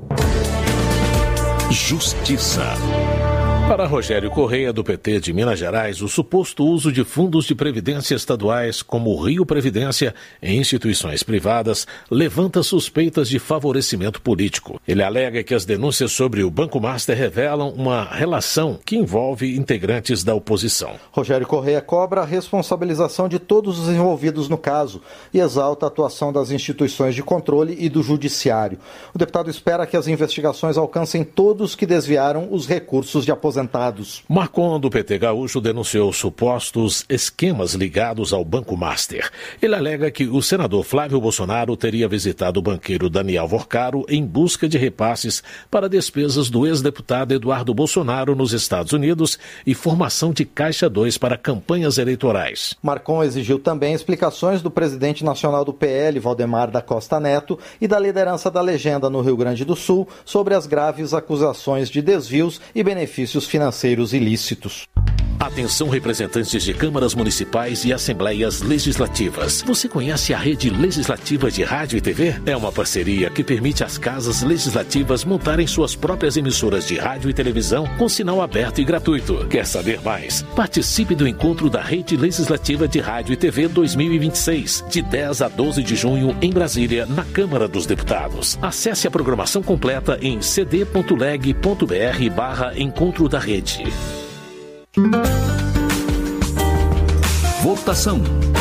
Justiça. Para Rogério Correia, do P T de Minas Gerais, o suposto uso de fundos de previdência estaduais, como o Rio Previdência, em instituições privadas, levanta suspeitas de favorecimento político. Ele alega que as denúncias sobre o Banco Master revelam uma relação que envolve integrantes da oposição. Rogério Correia cobra a responsabilização de todos os envolvidos no caso e exalta a atuação das instituições de controle e do judiciário. O deputado espera que as investigações alcancem todos que desviaram os recursos de aposentadoria. Marcon, do P T gaúcho, denunciou supostos esquemas ligados ao Banco Master. Ele alega que o senador Flávio Bolsonaro teria visitado o banqueiro Daniel Vorcaro em busca de repasses para despesas do ex-deputado Eduardo Bolsonaro nos Estados Unidos e formação de Caixa dois para campanhas eleitorais. Marcon exigiu também explicações do presidente nacional do P L, Valdemar da Costa Neto, e da liderança da legenda no Rio Grande do Sul sobre as graves acusações de desvios e benefícios financeiros ilícitos. Atenção, representantes de câmaras municipais e assembleias legislativas. Você conhece a Rede Legislativa de Rádio e T V? É uma parceria que permite às casas legislativas montarem suas próprias emissoras de rádio e televisão com sinal aberto e gratuito. Quer saber mais? Participe do encontro da Rede Legislativa de Rádio e T V dois mil e vinte e seis, de dez a doze de junho, em Brasília, na Câmara dos Deputados. Acesse a programação completa em cd.leg.br barra Encontro da Rede. Votação.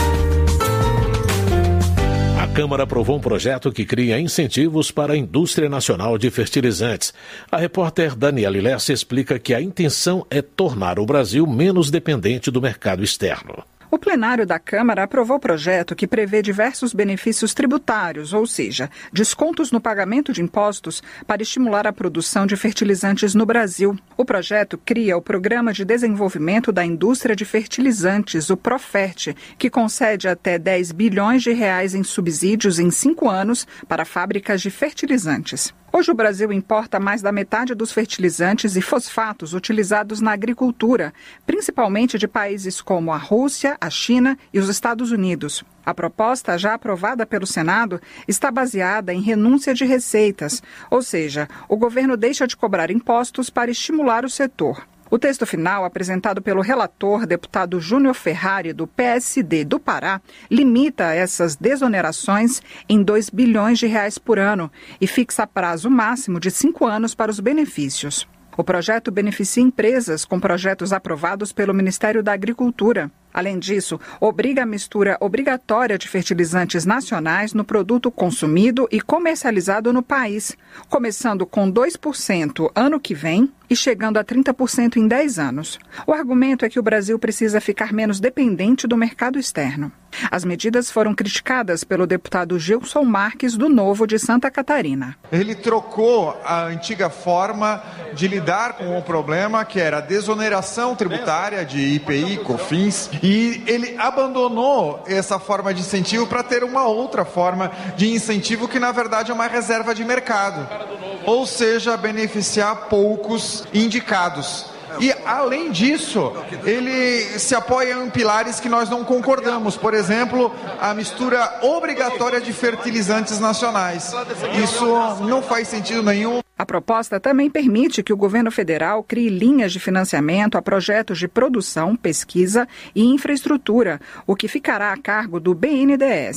A Câmara aprovou um projeto que cria incentivos para a indústria nacional de fertilizantes. A repórter Daniele Lessa explica que a intenção é tornar o Brasil menos dependente do mercado externo. O plenário da Câmara aprovou o projeto que prevê diversos benefícios tributários, ou seja, descontos no pagamento de impostos para estimular a produção de fertilizantes no Brasil. O projeto cria o Programa de Desenvolvimento da Indústria de Fertilizantes, o Profert, que concede até dez bilhões de reais em subsídios em cinco anos para fábricas de fertilizantes. Hoje o Brasil importa mais da metade dos fertilizantes e fosfatos utilizados na agricultura, principalmente de países como a Rússia, a China e os Estados Unidos. A proposta, já aprovada pelo Senado, está baseada em renúncia de receitas, ou seja, o governo deixa de cobrar impostos para estimular o setor. O texto final, apresentado pelo relator, deputado Júnior Ferrari, do P S D do Pará, limita essas desonerações em dois bilhões de reais por ano e fixa prazo máximo de cinco anos para os benefícios. O projeto beneficia empresas com projetos aprovados pelo Ministério da Agricultura. Além disso, obriga a mistura obrigatória de fertilizantes nacionais no produto consumido e comercializado no país, começando com dois por cento ano que vem e chegando a trinta por cento em dez anos. O argumento é que o Brasil precisa ficar menos dependente do mercado externo. As medidas foram criticadas pelo deputado Gilson Marques, do Novo de Santa Catarina. Ele trocou a antiga forma de lidar com o problema, que era a desoneração tributária de I P I, COFINS, e ele abandonou essa forma de incentivo para ter uma outra forma de incentivo que, na verdade, é uma reserva de mercado. Ou seja, beneficiar poucos indicados. E, além disso, ele se apoia em pilares que nós não concordamos. Por exemplo, a mistura obrigatória de fertilizantes nacionais. Isso não faz sentido nenhum. A proposta também permite que o governo federal crie linhas de financiamento a projetos de produção, pesquisa e infraestrutura, o que ficará a cargo do B N D E S.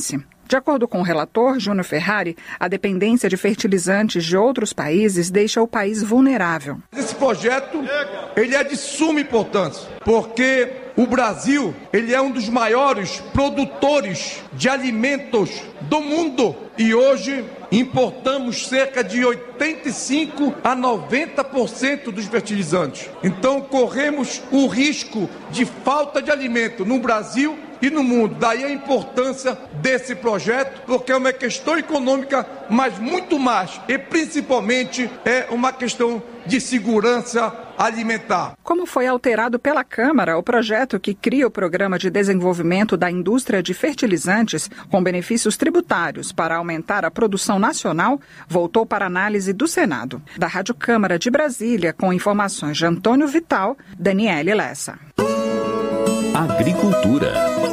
De acordo com o relator, Júnior Ferrari, a dependência de fertilizantes de outros países deixa o país vulnerável. Esse projeto ele é de suma importância, porque o Brasil ele é um dos maiores produtores de alimentos do mundo e hoje importamos cerca de oitenta e cinco a noventa por cento dos fertilizantes. Então corremos o risco de falta de alimento no Brasil e no mundo. Daí a importância desse projeto, porque é uma questão econômica, mas muito mais e principalmente é uma questão de segurança alimentar. Como foi alterado pela Câmara, o projeto que cria o Programa de Desenvolvimento da Indústria de Fertilizantes com benefícios tributários para aumentar a produção nacional voltou para análise do Senado. Da Rádio Câmara de Brasília, com informações de Antônio Vital, Daniele Lessa. Agricultura.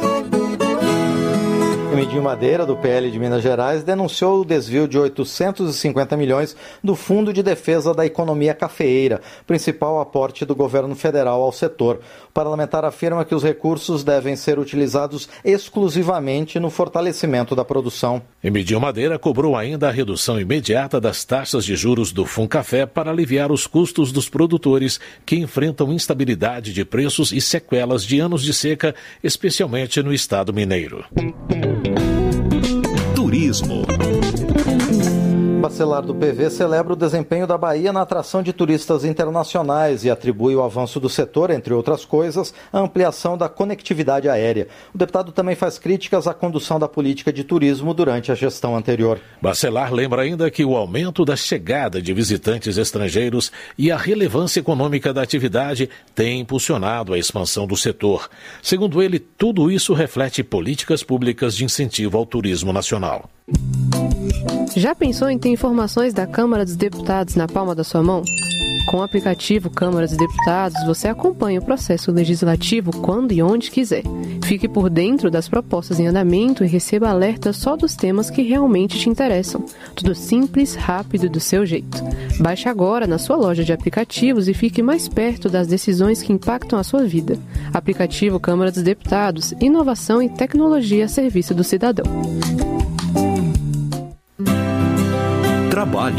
Emidinho Madeira, do P L de Minas Gerais, denunciou o desvio de oitocentos e cinquenta milhões do Fundo de Defesa da Economia Cafeeira, principal aporte do governo federal ao setor. O parlamentar afirma que os recursos devem ser utilizados exclusivamente no fortalecimento da produção. Emidinho Madeira cobrou ainda a redução imediata das taxas de juros do Funcafé para aliviar os custos dos produtores que enfrentam instabilidade de preços e sequelas de anos de seca, especialmente no estado mineiro. Turismo. O Bacelar do P V celebra o desempenho da Bahia na atração de turistas internacionais e atribui o avanço do setor, entre outras coisas, à ampliação da conectividade aérea. O deputado também faz críticas à condução da política de turismo durante a gestão anterior. Bacelar lembra ainda que o aumento da chegada de visitantes estrangeiros e a relevância econômica da atividade tem impulsionado a expansão do setor. Segundo ele, tudo isso reflete políticas públicas de incentivo ao turismo nacional. Já pensou em ter informações da Câmara dos Deputados na palma da sua mão? Com o aplicativo Câmara dos Deputados, você acompanha o processo legislativo quando e onde quiser. Fique por dentro das propostas em andamento e receba alertas só dos temas que realmente te interessam. Tudo simples, rápido e do seu jeito. Baixe agora na sua loja de aplicativos e fique mais perto das decisões que impactam a sua vida. Aplicativo Câmara dos Deputados, inovação e tecnologia a serviço do cidadão. Trabalho.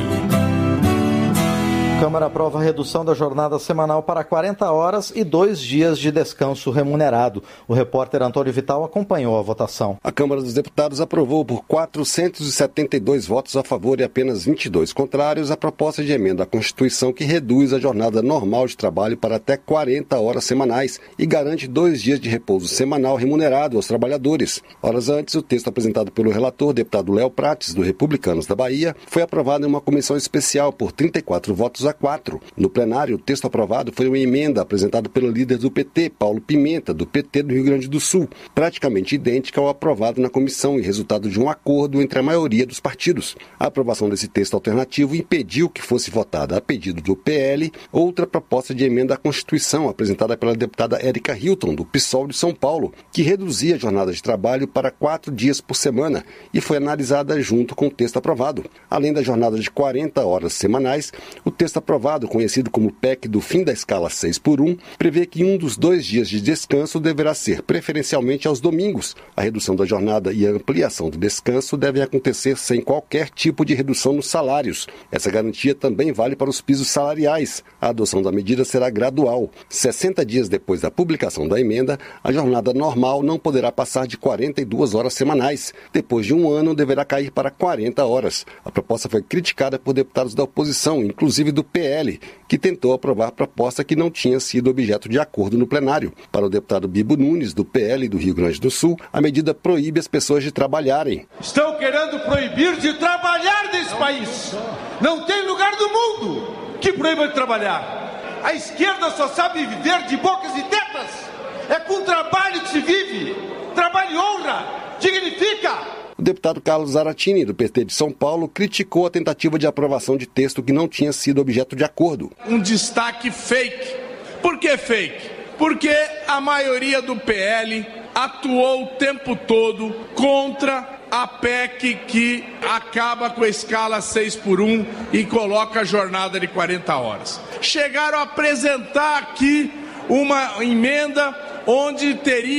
Câmara aprova a redução da jornada semanal para quarenta horas e dois dias de descanso remunerado. O repórter Antônio Vital acompanhou a votação. A Câmara dos Deputados aprovou por quatrocentos e setenta e dois votos a favor e apenas vinte e dois contrários a proposta de emenda à Constituição que reduz a jornada normal de trabalho para até quarenta horas semanais e garante dois dias de repouso semanal remunerado aos trabalhadores. Horas antes, o texto apresentado pelo relator, deputado Léo Prates, do Republicanos da Bahia, foi aprovado em uma comissão especial por trinta e quatro votos a quatro. No plenário, o texto aprovado foi uma emenda apresentada pelo líder do P T, Paulo Pimenta, do P T do Rio Grande do Sul, praticamente idêntica ao aprovado na comissão e resultado de um acordo entre a maioria dos partidos. A aprovação desse texto alternativo impediu que fosse votada, a pedido do P L, outra proposta de emenda à Constituição apresentada pela deputada Érica Hilton, do PSOL de São Paulo, que reduzia a jornada de trabalho para quatro dias por semana e foi analisada junto com o texto aprovado. Além da jornada de quarenta horas semanais, o texto aprovado, conhecido como P E C do fim da escala seis por um, prevê que um dos dois dias de descanso deverá ser preferencialmente aos domingos. A redução da jornada e a ampliação do descanso devem acontecer sem qualquer tipo de redução nos salários. Essa garantia também vale para os pisos salariais. A adoção da medida será gradual. sessenta dias depois da publicação da emenda, a jornada normal não poderá passar de quarenta e duas horas semanais. Depois de um ano, deverá cair para quarenta horas. A proposta foi criticada por deputados da oposição, inclusive do P L, que tentou aprovar a proposta que não tinha sido objeto de acordo no plenário. Para o deputado Bibo Nunes, do P L do Rio Grande do Sul, a medida proíbe as pessoas de trabalharem. Estão querendo proibir de trabalhar nesse país. Não tem lugar no mundo que proíba de trabalhar. A esquerda só sabe viver de bocas e tetas. É com trabalho que se vive. Trabalho e honra. Dignifica. O deputado Carlos Zaratini, do P T de São Paulo, criticou a tentativa de aprovação de texto que não tinha sido objeto de acordo. Um destaque fake. Por que fake? Porque a maioria do P L atuou o tempo todo contra a P E C que acaba com a escala seis por um e coloca a jornada de quarenta horas. Chegaram a apresentar aqui uma emenda onde teria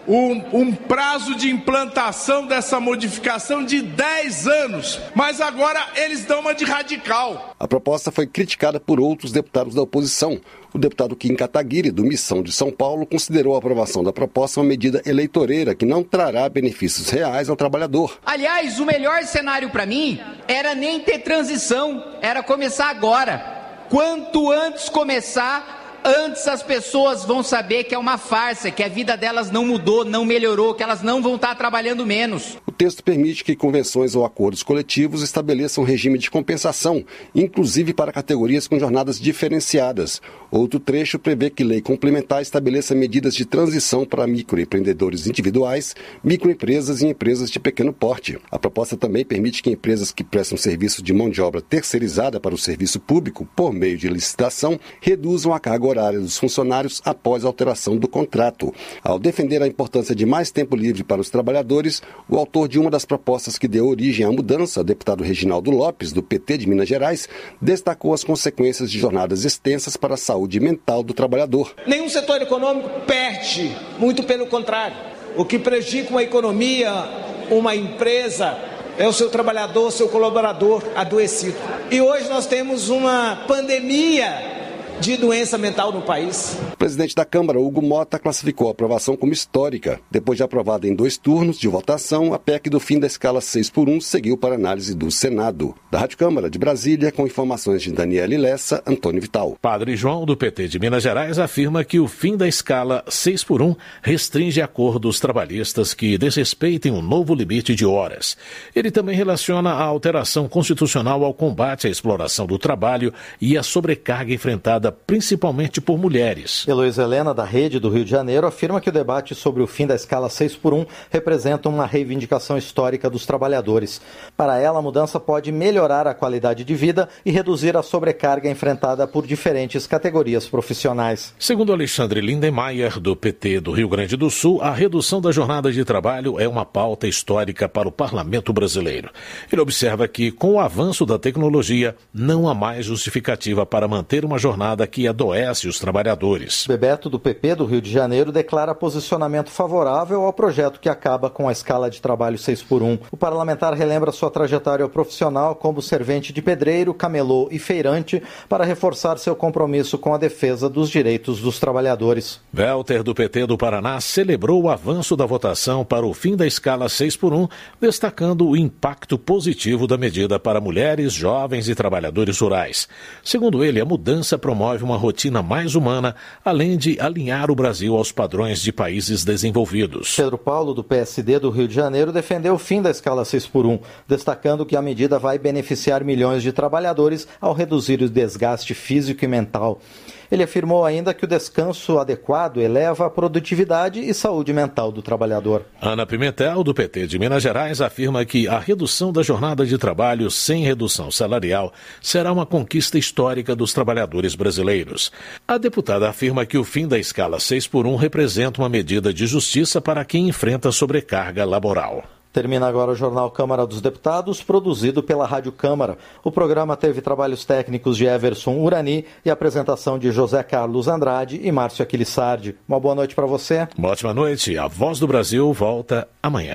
um, um prazo de implantação dessa modificação de dez anos, mas agora eles dão uma de radical. A proposta foi criticada por outros deputados da oposição. O deputado Kim Kataguiri, do Missão de São Paulo, considerou a aprovação da proposta uma medida eleitoreira que não trará benefícios reais ao trabalhador. Aliás, o melhor cenário para mim era nem ter transição, era começar agora. Quanto antes começar, antes as pessoas vão saber que é uma farsa, que a vida delas não mudou, não melhorou, que elas não vão estar trabalhando menos. O texto permite que convenções ou acordos coletivos estabeleçam um regime de compensação, inclusive para categorias com jornadas diferenciadas. Outro trecho prevê que lei complementar estabeleça medidas de transição para microempreendedores individuais, microempresas e empresas de pequeno porte. A proposta também permite que empresas que prestam serviço de mão de obra terceirizada para o serviço público, por meio de licitação, reduzam a carga horária dos funcionários após a alteração do contrato. Ao defender a importância de mais tempo livre para os trabalhadores, o autor de uma das propostas que deu origem à mudança, o deputado Reginaldo Lopes, do P T de Minas Gerais, destacou as consequências de jornadas extensas para a saúde mental do trabalhador. Nenhum setor econômico perde, muito pelo contrário. O que prejudica uma economia, uma empresa, é o seu trabalhador, o seu colaborador adoecido. E hoje nós temos uma pandemia de doença mental no país. O presidente da Câmara, Hugo Mota, classificou a aprovação como histórica. Depois de aprovada em dois turnos de votação, a P E C do fim da escala seis por um seguiu para análise do Senado. Da Rádio Câmara de Brasília, com informações de Daniele Lessa, Antônio Vital. Padre João, do P T de Minas Gerais, afirma que o fim da escala seis por um restringe acordos trabalhistas que desrespeitem um novo limite de horas. Ele também relaciona a alteração constitucional ao combate à exploração do trabalho e à sobrecarga enfrentada principalmente por mulheres. Heloísa Helena, da Rede do Rio de Janeiro, afirma que o debate sobre o fim da escala seis por um representa uma reivindicação histórica dos trabalhadores. Para ela, a mudança pode melhorar a qualidade de vida e reduzir a sobrecarga enfrentada por diferentes categorias profissionais. Segundo Alexandre Lindenmayer, do P T do Rio Grande do Sul, a redução da jornada de trabalho é uma pauta histórica para o parlamento brasileiro. Ele observa que, com o avanço da tecnologia, não há mais justificativa para manter uma jornada que adoece os trabalhadores. Bebeto, do P P do Rio de Janeiro, declara posicionamento favorável ao projeto que acaba com a escala de trabalho seis por um. O parlamentar relembra sua trajetória profissional como servente de pedreiro, camelô e feirante para reforçar seu compromisso com a defesa dos direitos dos trabalhadores. Welter, do P T do Paraná, celebrou o avanço da votação para o fim da escala seis por um, destacando o impacto positivo da medida para mulheres, jovens e trabalhadores rurais. Segundo ele, a mudança promove uma rotina mais humana, além de alinhar o Brasil aos padrões de países desenvolvidos. Pedro Paulo, do P S D do Rio de Janeiro, defendeu o fim da escala seis por um, destacando que a medida vai beneficiar milhões de trabalhadores ao reduzir o desgaste físico e mental. Ele afirmou ainda que o descanso adequado eleva a produtividade e saúde mental do trabalhador. Ana Pimentel, do P T de Minas Gerais, afirma que a redução da jornada de trabalho sem redução salarial será uma conquista histórica dos trabalhadores brasileiros. A deputada afirma que o fim da escala seis por um representa uma medida de justiça para quem enfrenta sobrecarga laboral. Termina agora o Jornal Câmara dos Deputados, produzido pela Rádio Câmara. O programa teve trabalhos técnicos de Everson Urani e apresentação de José Carlos Andrade e Márcio Aquilissardi. Uma boa noite para você. Uma ótima noite. A Voz do Brasil volta amanhã.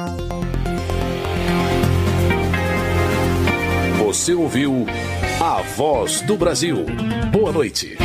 Você ouviu A Voz do Brasil. Boa noite.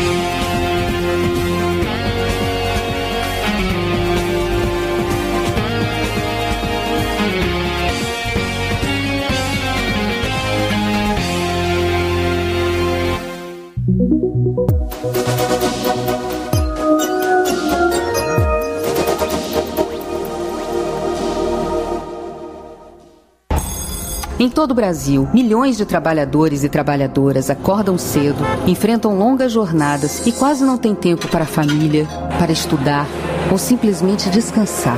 Em todo o Brasil, milhões de trabalhadores e trabalhadoras acordam cedo, enfrentam longas jornadas e quase não têm tempo para a família, para estudar ou simplesmente descansar.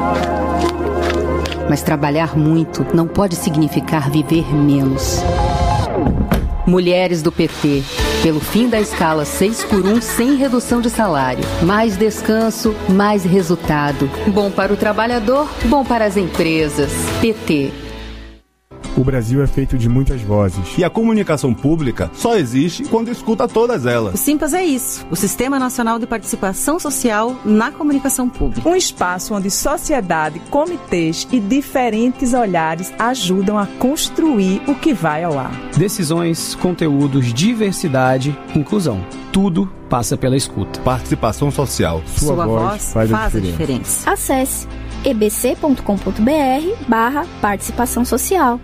Mas trabalhar muito não pode significar viver menos. Mulheres do P T, pelo fim da escala seis por um sem redução de salário. Mais descanso, mais resultado. Bom para o trabalhador, bom para as empresas. P T. O Brasil é feito de muitas vozes. E a comunicação pública só existe quando escuta todas elas. O Simpas é isso, o Sistema Nacional de Participação Social na Comunicação Pública. Um espaço onde sociedade, comitês e diferentes olhares ajudam a construir o que vai ao ar. Decisões, conteúdos, diversidade, inclusão. Tudo passa pela escuta. Participação social. Sua, Sua voz, voz faz, faz a, diferença. a diferença. Acesse e b c ponto com ponto b r barra participação social.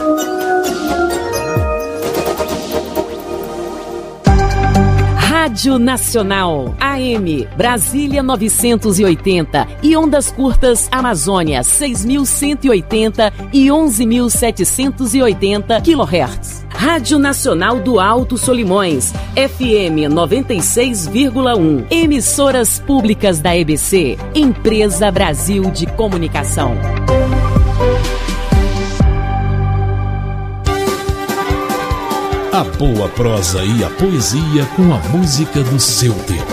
Rádio Nacional, A M, Brasília novecentos e oitenta e ondas curtas Amazônia seis mil cento e oitenta e onze mil setecentos e oitenta quilohertz. Rádio Nacional do Alto Solimões, F M noventa e seis vírgula um. Emissoras públicas da E B C, Empresa Brasil de Comunicação. A boa prosa e a poesia com a música do seu tempo.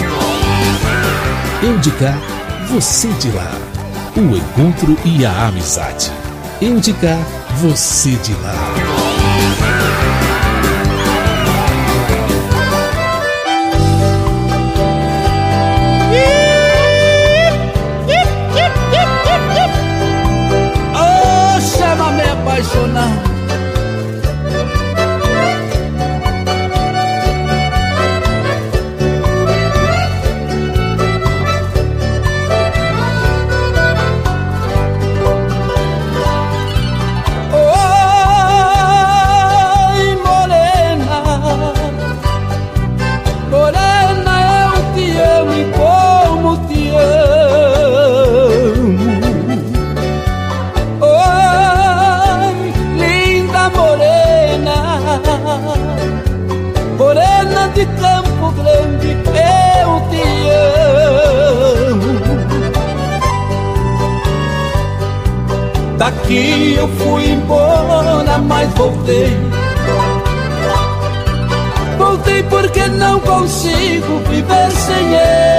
Eu de cá, você de lá. O encontro e a amizade. Eu de cá, você de lá. Oh, chama-me apaixonado. De Campo Grande, eu te amo. Daqui eu fui embora, mas voltei. Voltei porque não consigo viver sem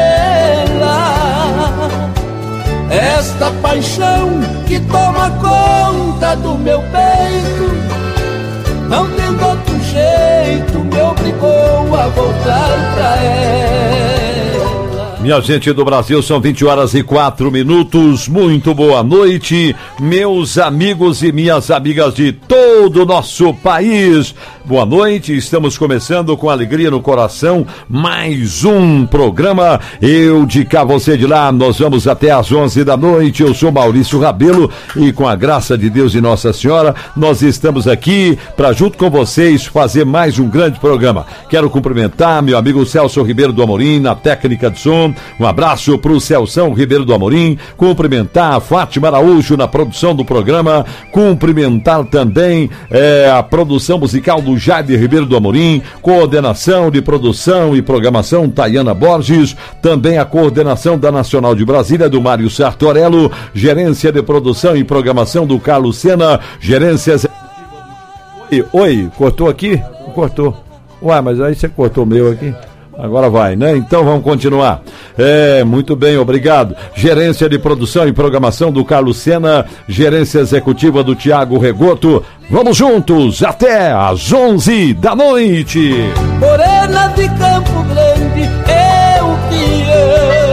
ela. Esta paixão que toma conta do meu peito, não tendo outro jeito, me obrigou a voltar pra ela. Minha gente do Brasil, são vinte horas e quatro minutos. Muito boa noite, meus amigos e minhas amigas de todo o nosso país. Boa noite, estamos começando com alegria no coração mais um programa Eu de Cá, Você de Lá. Nós vamos até às onze da noite. Eu sou Maurício Rabelo e com a graça de Deus e Nossa Senhora, nós estamos aqui para, junto com vocês, fazer mais um grande programa. Quero cumprimentar meu amigo Celso Ribeiro do Amorim na técnica de som. Um abraço para o Celção Ribeiro do Amorim. Cumprimentar a Fátima Araújo na produção do programa. Cumprimentar também é, a produção musical do Jaime Ribeiro do Amorim. Coordenação de produção e programação Tayana Borges. Também a coordenação da Nacional de Brasília do Mário Sartorello. Gerência de produção e programação do Carlos Sena. Gerência... Oi, oi, cortou aqui? Cortou. Ué, mas aí você cortou o meu aqui. Agora vai, né? Então vamos continuar. É, muito bem, obrigado. Gerência de produção e programação do Carlos Sena, gerência executiva do Tiago Regoto. Vamos juntos até às onze da noite. Morena de Campo Grande, eu te amo.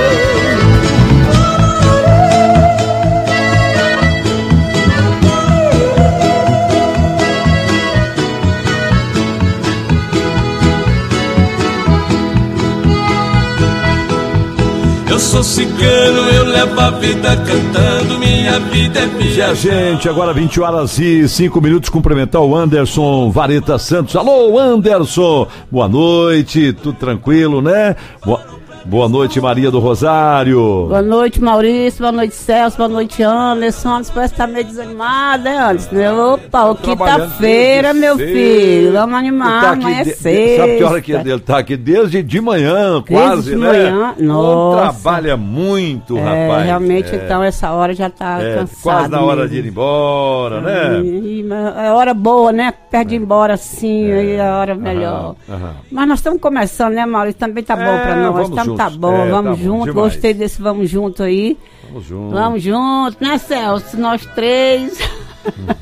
Eu sou cigano, eu levo a vida cantando, minha vida é minha. E gente, agora vinte horas e cinco minutos, cumprimentar o Anderson Vareta Santos. Alô, Anderson, boa noite, tudo tranquilo, né? Boa... Boa noite, Maria do Rosário. Boa noite, Maurício. Boa noite, Celso. Boa noite, Anderson. Anderson parece que tá meio desanimado, né, Anderson? Opa, quinta-feira, meu cedo. filho. Vamos animar, tá amanhã é sexta. Sabe que hora que ele tá aqui? Desde de manhã, quase, desde de né? manhã, nossa. Trabalha muito, é, rapaz. Realmente, é. Então, essa hora já tá é, cansado. Quase na hora mesmo. de ir embora, né? É hora boa, né? Perde é. embora assim, é. aí é a hora melhor. Aham, aham. Mas nós estamos começando, né, Maurício? Também tá bom é, pra nós. Estamos Tá bom, é, vamos tá junto, bom, gostei desse vamos junto aí. Vamos junto. Vamos junto, né, Celso? Nós três. Hum.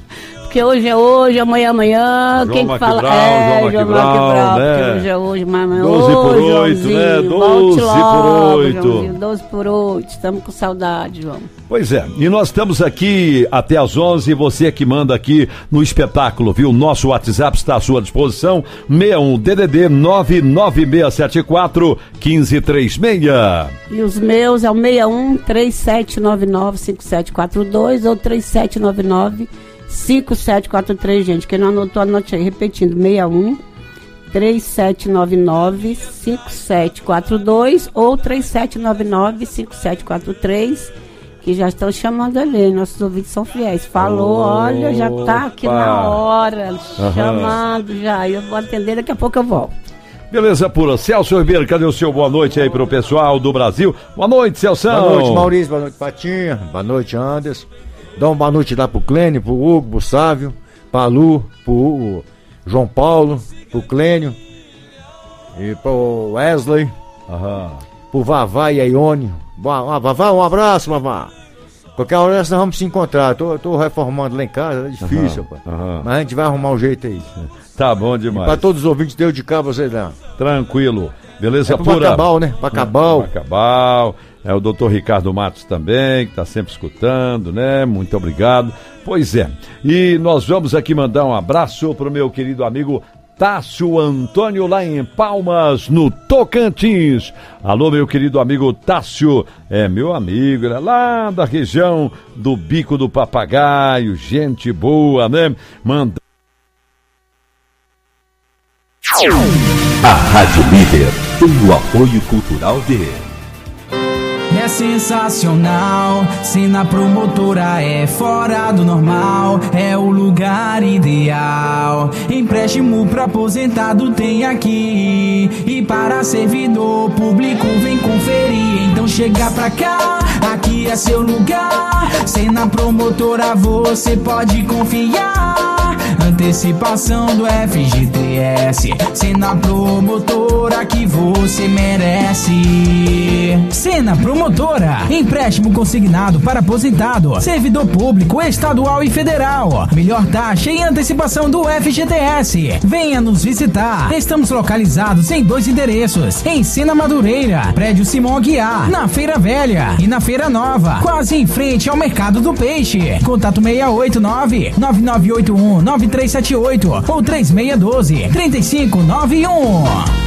porque hoje é hoje, amanhã é amanhã. João Quem que fala? Maquibral, É, João João Maquibral, Maquibral, né? porque hoje é hoje, mas amanhã é doze por hoje, oito, né? Joãozinho. doze Volte por logo, oito. Joãozinho, doze por oito, estamos com saudade, João. Pois é, e nós estamos aqui até às onze, você que manda aqui no espetáculo, viu? Nosso WhatsApp está à sua disposição, sessenta e um D D D nove nove seis sete quatro um cinco três seis. E os meus é o seis um três sete nove nove cinco sete quatro dois ou três sete nove nove cinco sete quatro três, gente. Quem não anotou, anote aí, repetindo, seis um três sete nove nove cinco sete quatro dois ou três sete nove nove cinco sete quatro três, que já estão chamando ali, nossos ouvintes são fiéis. Falou, Opa. Olha, já tá aqui na hora, Aham. chamando já, eu vou atender, daqui a pouco eu volto. Beleza pura. Celso Ribeiro, cadê o seu boa noite aí pro pessoal do Brasil? Boa noite, Celso. Boa noite, Maurício. Boa noite, Patinha. Boa noite, Anderson. Dá uma boa noite lá pro Clênio, pro Hugo, pro Sávio, pra Lu, pro Hugo, João Paulo, pro Clênio e pro Wesley, Aham. pro Vavá e a Ione. Boa, Vavá, um abraço, Vavá. Qualquer hora nós vamos se encontrar. Tô, tô reformando lá em casa, é difícil, Aham, rapaz. aham. Mas a gente vai arrumar um jeito aí. Tá bom demais. Pra todos os ouvintes, Deus de cá, vocês lá. Tranquilo. Beleza É pro pura? Bacabal, né? Bacabal. Bacabal. É o doutor Ricardo Matos também, que está sempre escutando, né? Muito obrigado. Pois é. E nós vamos aqui mandar um abraço pro meu querido amigo Tássio Antônio, lá em Palmas, no Tocantins. Alô, meu querido amigo Tássio, é meu amigo, ele é lá da região do Bico do Papagaio, gente boa, né? Manda. A Rádio Líder tem o apoio cultural de... É sensacional, se na promotora é fora do normal, é o lugar ideal. Empréstimo pra aposentado tem aqui, e para servidor público vem conferir. Então chega pra cá, aqui é seu lugar, se na promotora você pode confiar. Antecipação do F G T S, se na promotora que você merece. Sena Promotora, empréstimo consignado para aposentado, servidor público, estadual e federal. Melhor taxa e antecipação do F G T S. Venha nos visitar. Estamos localizados em dois endereços: em Sena Madureira, prédio Simão Aguiar, na Feira Velha, e na Feira Nova, quase em frente ao Mercado do Peixe. Contato seis oito nove nove nove oito um nove três sete oito ou três seis um dois três cinco nove um.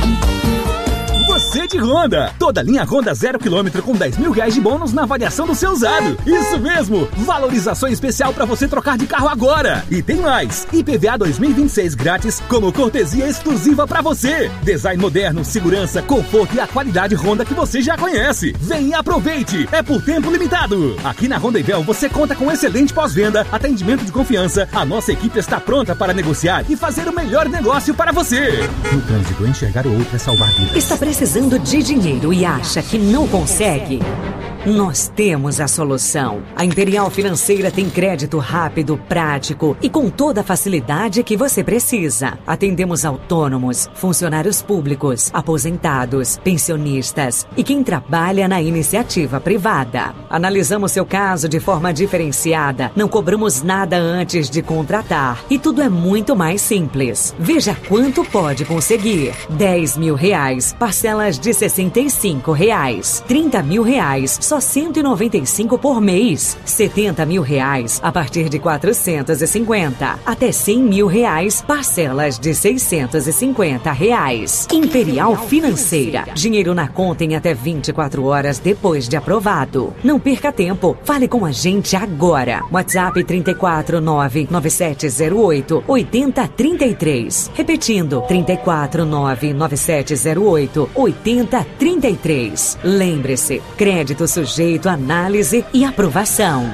Você de Honda, toda linha Honda zero quilômetro com dez mil reais de bônus na avaliação do seu usado. Isso mesmo, valorização especial para você trocar de carro agora. E tem mais, I P V A dois mil e vinte e seis grátis como cortesia exclusiva para você. Design moderno, segurança, conforto e a qualidade Honda que você já conhece. Vem e aproveite, é por tempo limitado. Aqui na Honda Ivel você conta com excelente pós-venda, atendimento de confiança. A nossa equipe está pronta para negociar e fazer o melhor negócio para você. No trânsito, enxergar o outro é salvar vidas. Está precisando de dinheiro e acha que não consegue? Nós temos a solução. A Imperial Financeira tem crédito rápido, prático e com toda a facilidade que você precisa. Atendemos autônomos, funcionários públicos, aposentados, pensionistas e quem trabalha na iniciativa privada. Analisamos seu caso de forma diferenciada, não cobramos nada antes de contratar e tudo é muito mais simples. Veja quanto pode conseguir: dez mil reais, parcelas de sessenta e cinco reais, trinta mil reais, só cento e noventa e cinco por mês, setenta mil reais a partir de quatrocentos e cinquenta, até cem mil reais, parcelas de seiscentos e cinquenta reais. Imperial Financeira, dinheiro na conta em até vinte e quatro horas depois de aprovado. Não perca tempo, fale com a gente agora. WhatsApp trinta e quatro nove nove sete zero oito oito zero três três. Repetindo, trinta e quatro nove nove sete zero oito oito zero três três. Lembre-se, crédito sujeito a análise e aprovação.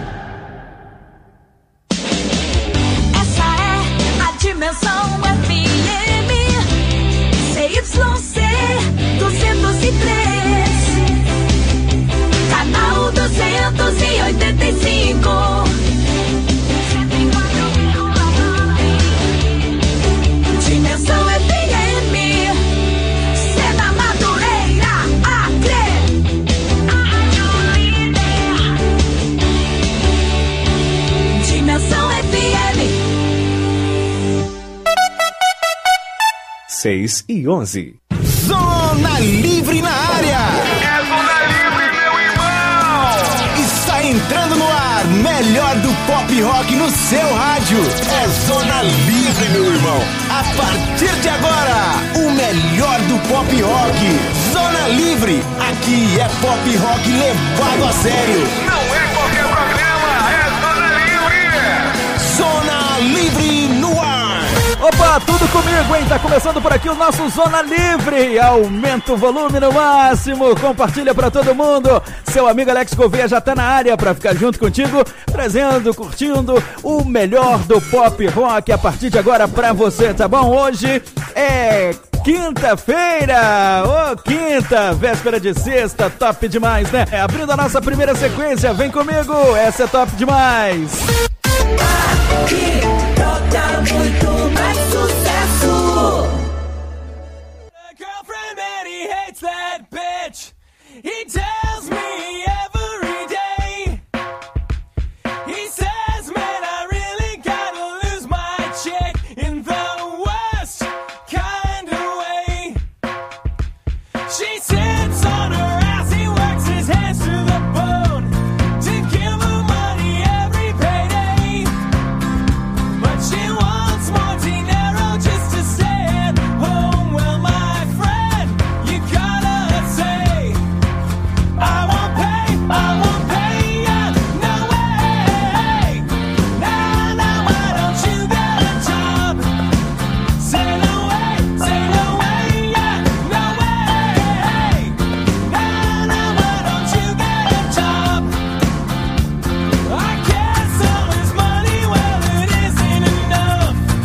Essa é a Dimensão F M C Y C duzentos e três, canal duzentos e oitenta e cinco. Dimensão F M, Sena Madureira, Acre. seis e onze. Zona Livre na área! É Zona Livre, meu irmão! Está entrando no ar, melhor do pop rock no seu rádio. É Zona Livre, meu irmão! A partir de agora, o melhor do pop rock. Zona Livre, aqui é pop rock levado a sério. Não é qualquer programa, é Zona Livre! Zona Livre no ar! Opa, tudo comigo, hein? Tá começando por aqui o nosso Zona Livre. Aumenta o volume no máximo, compartilha pra todo mundo. Seu amigo Alex Gouveia já tá na área pra ficar junto contigo, trazendo, curtindo o melhor do pop rock a partir de agora pra você, tá bom? Hoje é quinta-feira, ô oh, quinta, véspera de sexta, top demais, né? É, abrindo a nossa primeira sequência, vem comigo, essa é top demais. Aqui, totalmente